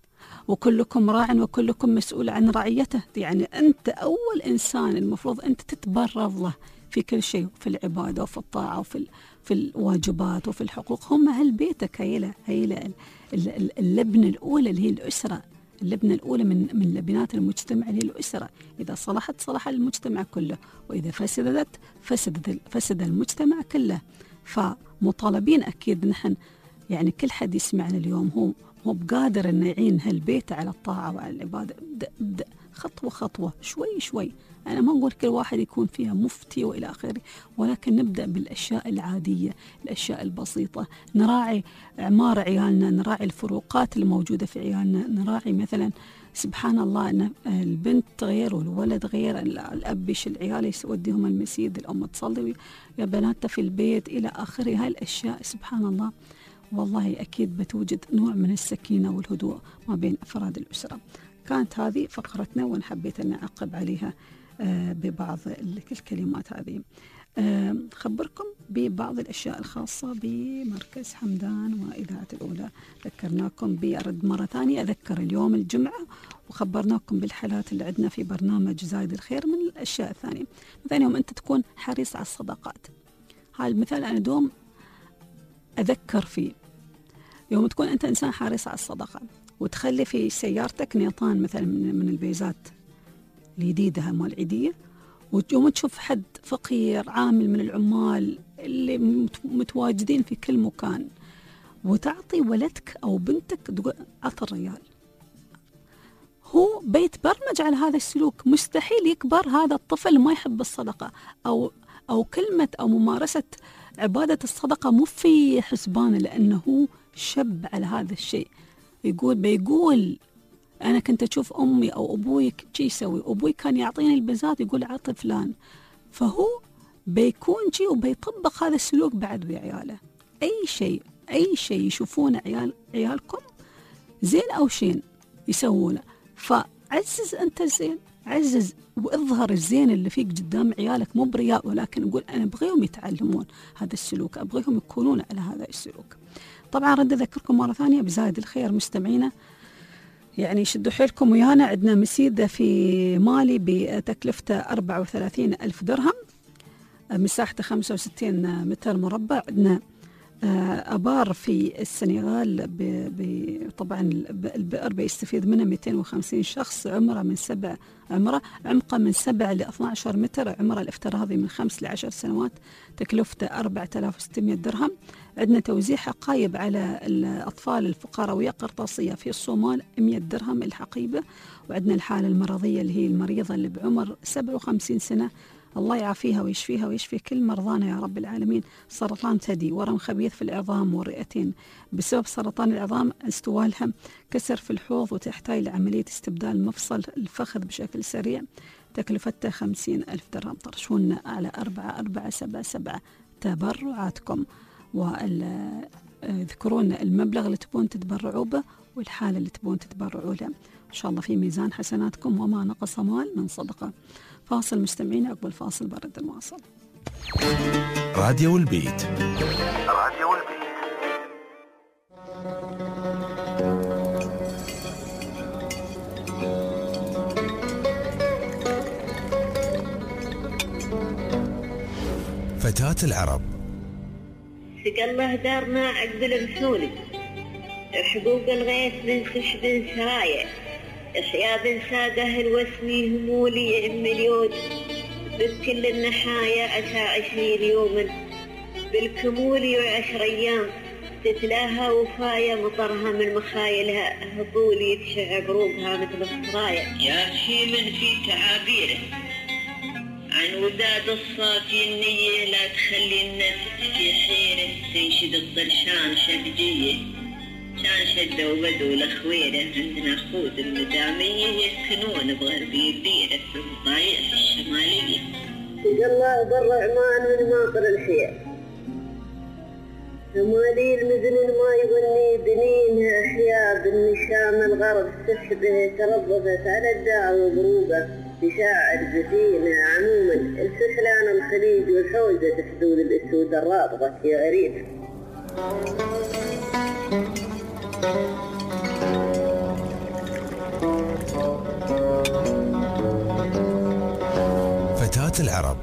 وكلكم راع وكلكم مسؤول عن رعيته. يعني أنت أول إنسان المفروض أنت تتبرض له في كل شيء، في العبادة وفي الطاعة وفي الواجبات وفي الحقوق. هم أهل بيتك، هي اللبنة الأولى اللي هي الأسرة. اللبنة الأولى من لبنات المجتمع اللي هي الأسرة. إذا صلحت صلح المجتمع كله، وإذا فسد المجتمع كله. فمطالبين أكيد نحن، يعني كل حد يسمعنا اليوم هو بقادر أن يعين هالبيت على الطاعة وعلى العبادة. ابدأ خطوة خطوة، شوي شوي. أنا ما أقول كل واحد يكون فيها مفتي وإلى آخره، ولكن نبدأ بالأشياء العادية، الأشياء البسيطة. نراعي إعمار عيالنا، نراعي الفروقات الموجودة في عيالنا، نراعي مثلا سبحان الله أن البنت غير والولد غير، الأب يشيل العيال يوديهم المسجد، الأم تصلي يا بناتها في البيت إلى آخره. هاي الأشياء سبحان الله والله أكيد بتوجد نوع من السكينة والهدوء ما بين أفراد الأسرة. كانت هذه فقرتنا، وأنا حبيت أن أعقب عليها ببعض الكلمات هذه. خبركم ببعض الأشياء الخاصة بمركز حمدان وإذاعة الأولى. ذكرناكم بأرد مرة ثانية أذكر اليوم الجمعة، وخبرناكم بالحالات اللي عندنا في برنامج زايد الخير. من الأشياء الثانية مثلا يوم أنت تكون حريص على الصداقات، هذا المثال أنا دوم أذكر فيه. يوم تكون أنت إنسان حريص على الصداقة وتخلي في سيارتك نيطان مثلا من البيزات الجديدة مال العيدية، ويوم تشوف حد فقير عامل من العمال اللي متواجدين في كل مكان، وتعطي ولدك أو بنتك عطى الريال، هو بيتبرمج على هذا السلوك. مستحيل يكبر هذا الطفل ما يحب الصدقة أو كلمة أو ممارسة عبادة الصدقة مو في حسبانه، لأنه شب على هذا الشيء. بيقول أنا كنت أشوف أمي أو أبوي شي يسوي، أبوي كان يعطيني البزات يقول عطي فلان، فهو بيكون شي وبيطبق هذا السلوك بعد ويا عياله. أي شيء يشوفونه عيالكم زين أو شين يسوونه، فعزز أنت الزين، عزز واظهر الزين اللي فيك قدام عيالك، مو برياء، ولكن نقول أنا أبغيهم يتعلمون هذا السلوك، أبغيهم يكونون على هذا السلوك. طبعا رد أذكركم مرة ثانية بزايد الخير مستمعينا، يعني شدوا حيلكم ويانا. عندنا مسيدة في مالي بتكلفته 34,000 درهم، مساحته 65 متر مربع. عندنا أبار في السنغال طبعا البئر بيستفيد منها 250 شخص، عمره من 7 ل 12 متر، عمره الافتراضي من 5 ل 10 سنوات، تكلفته 4600 درهم. عندنا توزيع حقائب على الأطفال الفقراوية قرطاسية في الصومال 100 درهم الحقيبة. وعندنا الحالة المرضية اللي هي المريضة اللي بعمر 57 سنة، الله يعافيها ويشفيها ويشفي كل مرضانا يا رب العالمين. سرطان ثدي، ورم خبيث في العظام والرئتين. بسبب سرطان العظام استوالها كسر في الحوض وتحتاج لعملية استبدال مفصل الفخذ بشكل سريع، تكلفتها 50,000 درهم. طرشونا على 4477 تبرعاتكم، وذكرون المبلغ اللي تبون تتبرعوا به والحالة اللي تبون تتبرعوا لها، إن شاء الله في ميزان حسناتكم وما نقص مال من صدقة. فاصل مستمعين، عقب الفاصل برد المواصل. راديو البيت. راديو البيت. فتاة العرب. سقى الله دارنا عقب المحولي، حقوق الغيث من سحب سرايا، إحياء بن ساقه الوسمي همولي مليون، بكل النحايا عسى 20 يوما، بالكمولي و10 أيام، تتلاها وفايا مطرها من مخايلها، هطولي تشع بروقها مثل الصرايا. يا من في تعابيره عن وداد الصافي النية، لا تخلي النفس في حيره، تنشد الطرشان شدجية، كان شدوا بدو الأخويرة، عندنا خود المدامية يسكنون بغربي بيرة في الضايع الشمالية. سقى الله بر عمان من ماطر الحياة، همالي المزن ما يغني بنينها أحياء، بالنشام الغرب سحبه تربصت على الداع وضروبه، بشاعر زفينها عموما الفحلان الخليج والحوزة حدود الأسود الرابغة يا غريب. العرب.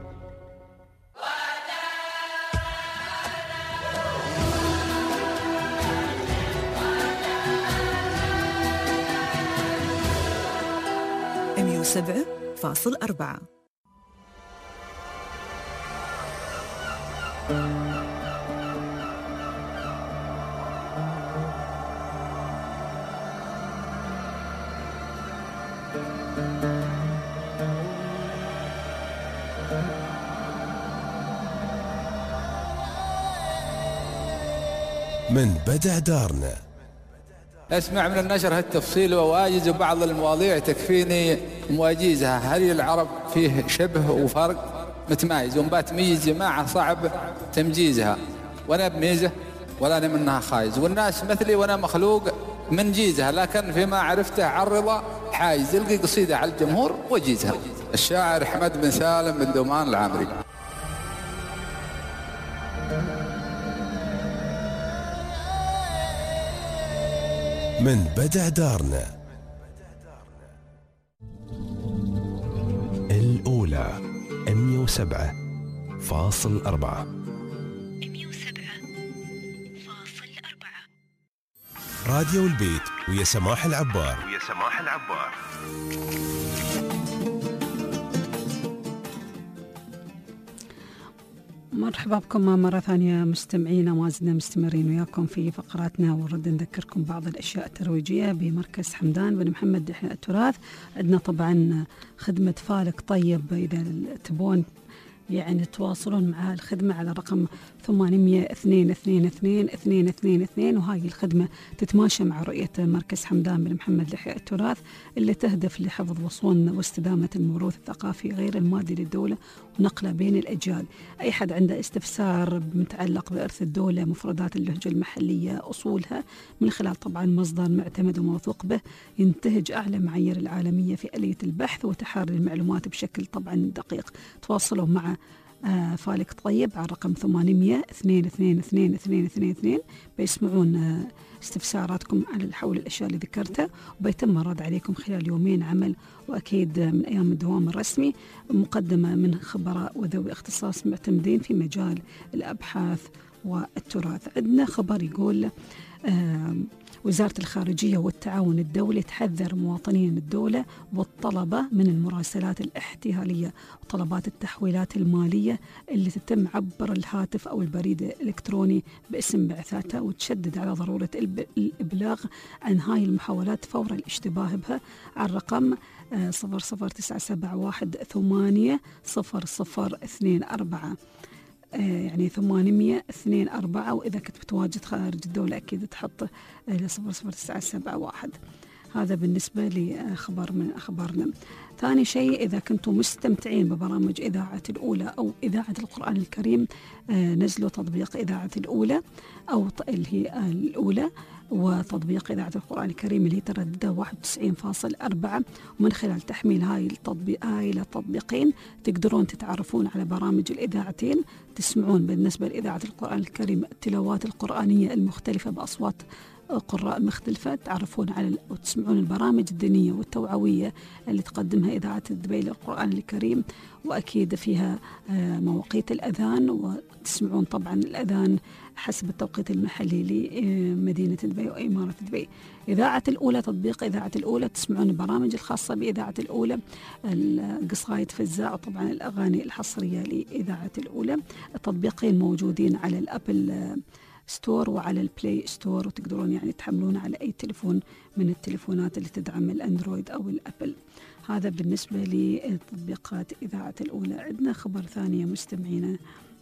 $107.4. من بدع دارنا. اسمع من النشر هالتفصيل وواجز بعض المواضيع تكفيني مواجيزها. هل العرب فيه شبه وفرق متمايز ومبات تميز جماعة صعب تمجيزها، وانا بميزه ولا انا منها خايز، والناس مثلي وانا مخلوق من جيزها، لكن فيما عرفته عرضة حايز. القي قصيدة على الجمهور وجيزها. الشاعر حمد بن سالم بن دومان العامري. من بدع دارنا. الأولى 107.4. راديو البيت ويا سماح العبار. مرحبا بكم مرة ثانية مستمعينا، ما زلنا مستمرين وياكم في فقراتنا، ونرد نذكركم بعض الأشياء الترويجية بمركز حمدان بن محمد لإحياء التراث. عندنا طبعا خدمة فالك طيب، إذا تبون يعني تواصلون مع الخدمة على رقم 800-222-222، وهاي الخدمة تتماشى مع رؤية مركز حمدان بن محمد لإحياء التراث اللي تهدف لحفظ وصون واستدامة الموروث الثقافي غير المادي للدولة ونقله بين الأجيال. أي حد عنده استفسار متعلق بإرث الدولة، مفردات اللهجة المحلية، أصولها، من خلال طبعا مصدر معتمد وموثوق به ينتهج أعلى معايير العالمية في آلية البحث وتحري المعلومات بشكل طبعا دقيق. تواصلوا مع فالك طيب على رقم 800-222-222 بيسمعون استفساراتكم على حول الأشياء اللي ذكرتها، وبيتم الرد عليكم خلال يومين عمل، وأكيد من أيام الدوام الرسمي، مقدمة من خبراء وذوي اختصاص معتمدين في مجال الأبحاث والتراث. عندنا خبر يقول وزارة الخارجية والتعاون الدولي تحذر مواطنين الدولة والطلبة من المراسلات الاحتيالية وطلبات التحويلات المالية اللي تتم عبر الهاتف أو البريد الإلكتروني باسم بعثاتها، وتشدد على ضرورة الإبلاغ عن هاي المحاولات فور الاشتباه بها على الرقم 00971-800-0024، يعني 800-24، وإذا كنت بتواجد خارج الدولة أكيد تحط 00971. هذا بالنسبة لخبر من أخبارنا. ثاني شيء، إذا كنتم مستمتعين ببرامج إذاعة الأولى أو إذاعة القرآن الكريم، نزلوا تطبيق إذاعة الأولى أو اللي هي الأولى، وتطبيق إذاعة القرآن الكريم اللي تردده 91.4، ومن خلال تحميل هاي التطبيقين تقدرون تتعرفون على برامج الإذاعتين، تسمعون بالنسبة لإذاعة القرآن الكريم التلاوات القرآنية المختلفة بأصوات قراء مختلفة، تعرفون على وتسمعون البرامج الدينية والتوعوية اللي تقدمها إذاعة دبي للقرآن الكريم، وأكيد فيها مواقيت الأذان، وتسمعون طبعا الأذان حسب التوقيت المحلي لمدينة دبي وإمارة دبي. إذاعة الأولى، تطبيق إذاعة الأولى، تسمعون البرامج الخاصة بإذاعة الأولى، القصايد فزاع، وطبعا الأغاني الحصرية لإذاعة الأولى. التطبيقين موجودين على الأبل ستور وعلى البلاي ستور، وتقدرون يعني تحملون على أي تليفون من التليفونات اللي تدعم الأندرويد أو الأبل. هذا بالنسبة لتطبيقات إذاعة الأولى. عندنا خبر ثانية مستمعينا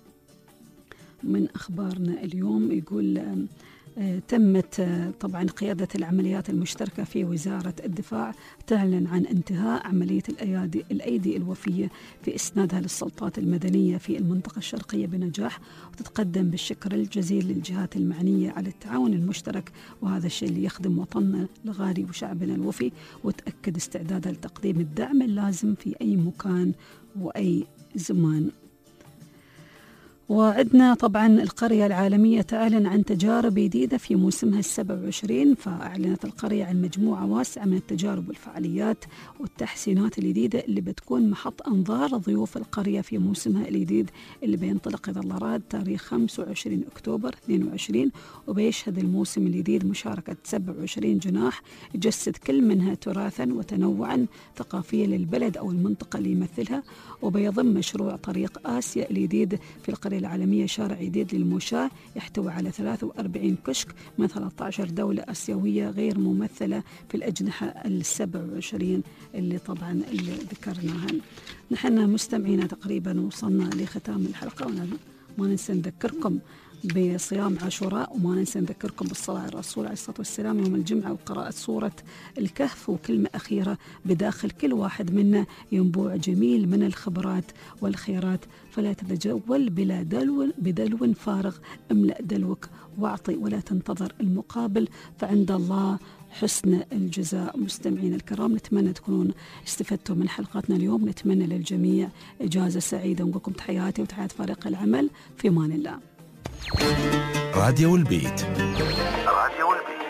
من أخبارنا اليوم، يقول تمت طبعا قيادة العمليات المشتركة في وزارة الدفاع تعلن عن انتهاء عملية الأيدي الوفية في إسنادها للسلطات المدنية في المنطقة الشرقية بنجاح، وتتقدم بالشكر الجزيل للجهات المعنية على التعاون المشترك، وهذا الشيء اللي يخدم وطننا الغالي وشعبنا الوفي، وتأكد استعدادها لتقديم الدعم اللازم في أي مكان وأي زمان. وعندنا طبعا القرية العالمية تعلن عن تجارب جديدة في موسمها 27. فأعلنت القرية عن مجموعة واسعة من التجارب والفعاليات والتحسينات الجديدة اللي بتكون محط أنظار ضيوف القرية في موسمها الجديد اللي بينطلق إذا الله راد تاريخ 25 أكتوبر 22. وبيشهد الموسم الجديد مشاركة 27 جناح يجسد كل منها تراثا وتنوعا ثقافيا للبلد أو المنطقة اللي يمثلها. وبيضم مشروع طريق آسيا الجديد في القرية العالمية شارع جديد للمشاة يحتوي على 43 كشك من 13 دولة آسيوية غير ممثلة في الأجنحة 27 اللي طبعا اللي ذكرناها. نحن مستمعينا تقريبا وصلنا لختام الحلقة، وما ننسى نذكركم بصيام عاشوراء، وما ننسى نذكركم بالصلاة على الرسول عليه الصلاة والسلام يوم الجمعة وقراءة سورة الكهف. وكلمة أخيرة بداخل كل واحد منا ينبوع جميل من الخبرات والخيرات، فلا تتجول بلا بدلو فارغ، املأ دلوك واعطي ولا تنتظر المقابل، فعند الله حسن الجزاء. مستمعين الكرام، نتمنى تكونون استفدتوا من حلقتنا اليوم، نتمنى للجميع إجازة سعيدة، ونقولكم تحياتي وتحيات فريق العمل، في أمان الله. راديو البيت. راديو البيت.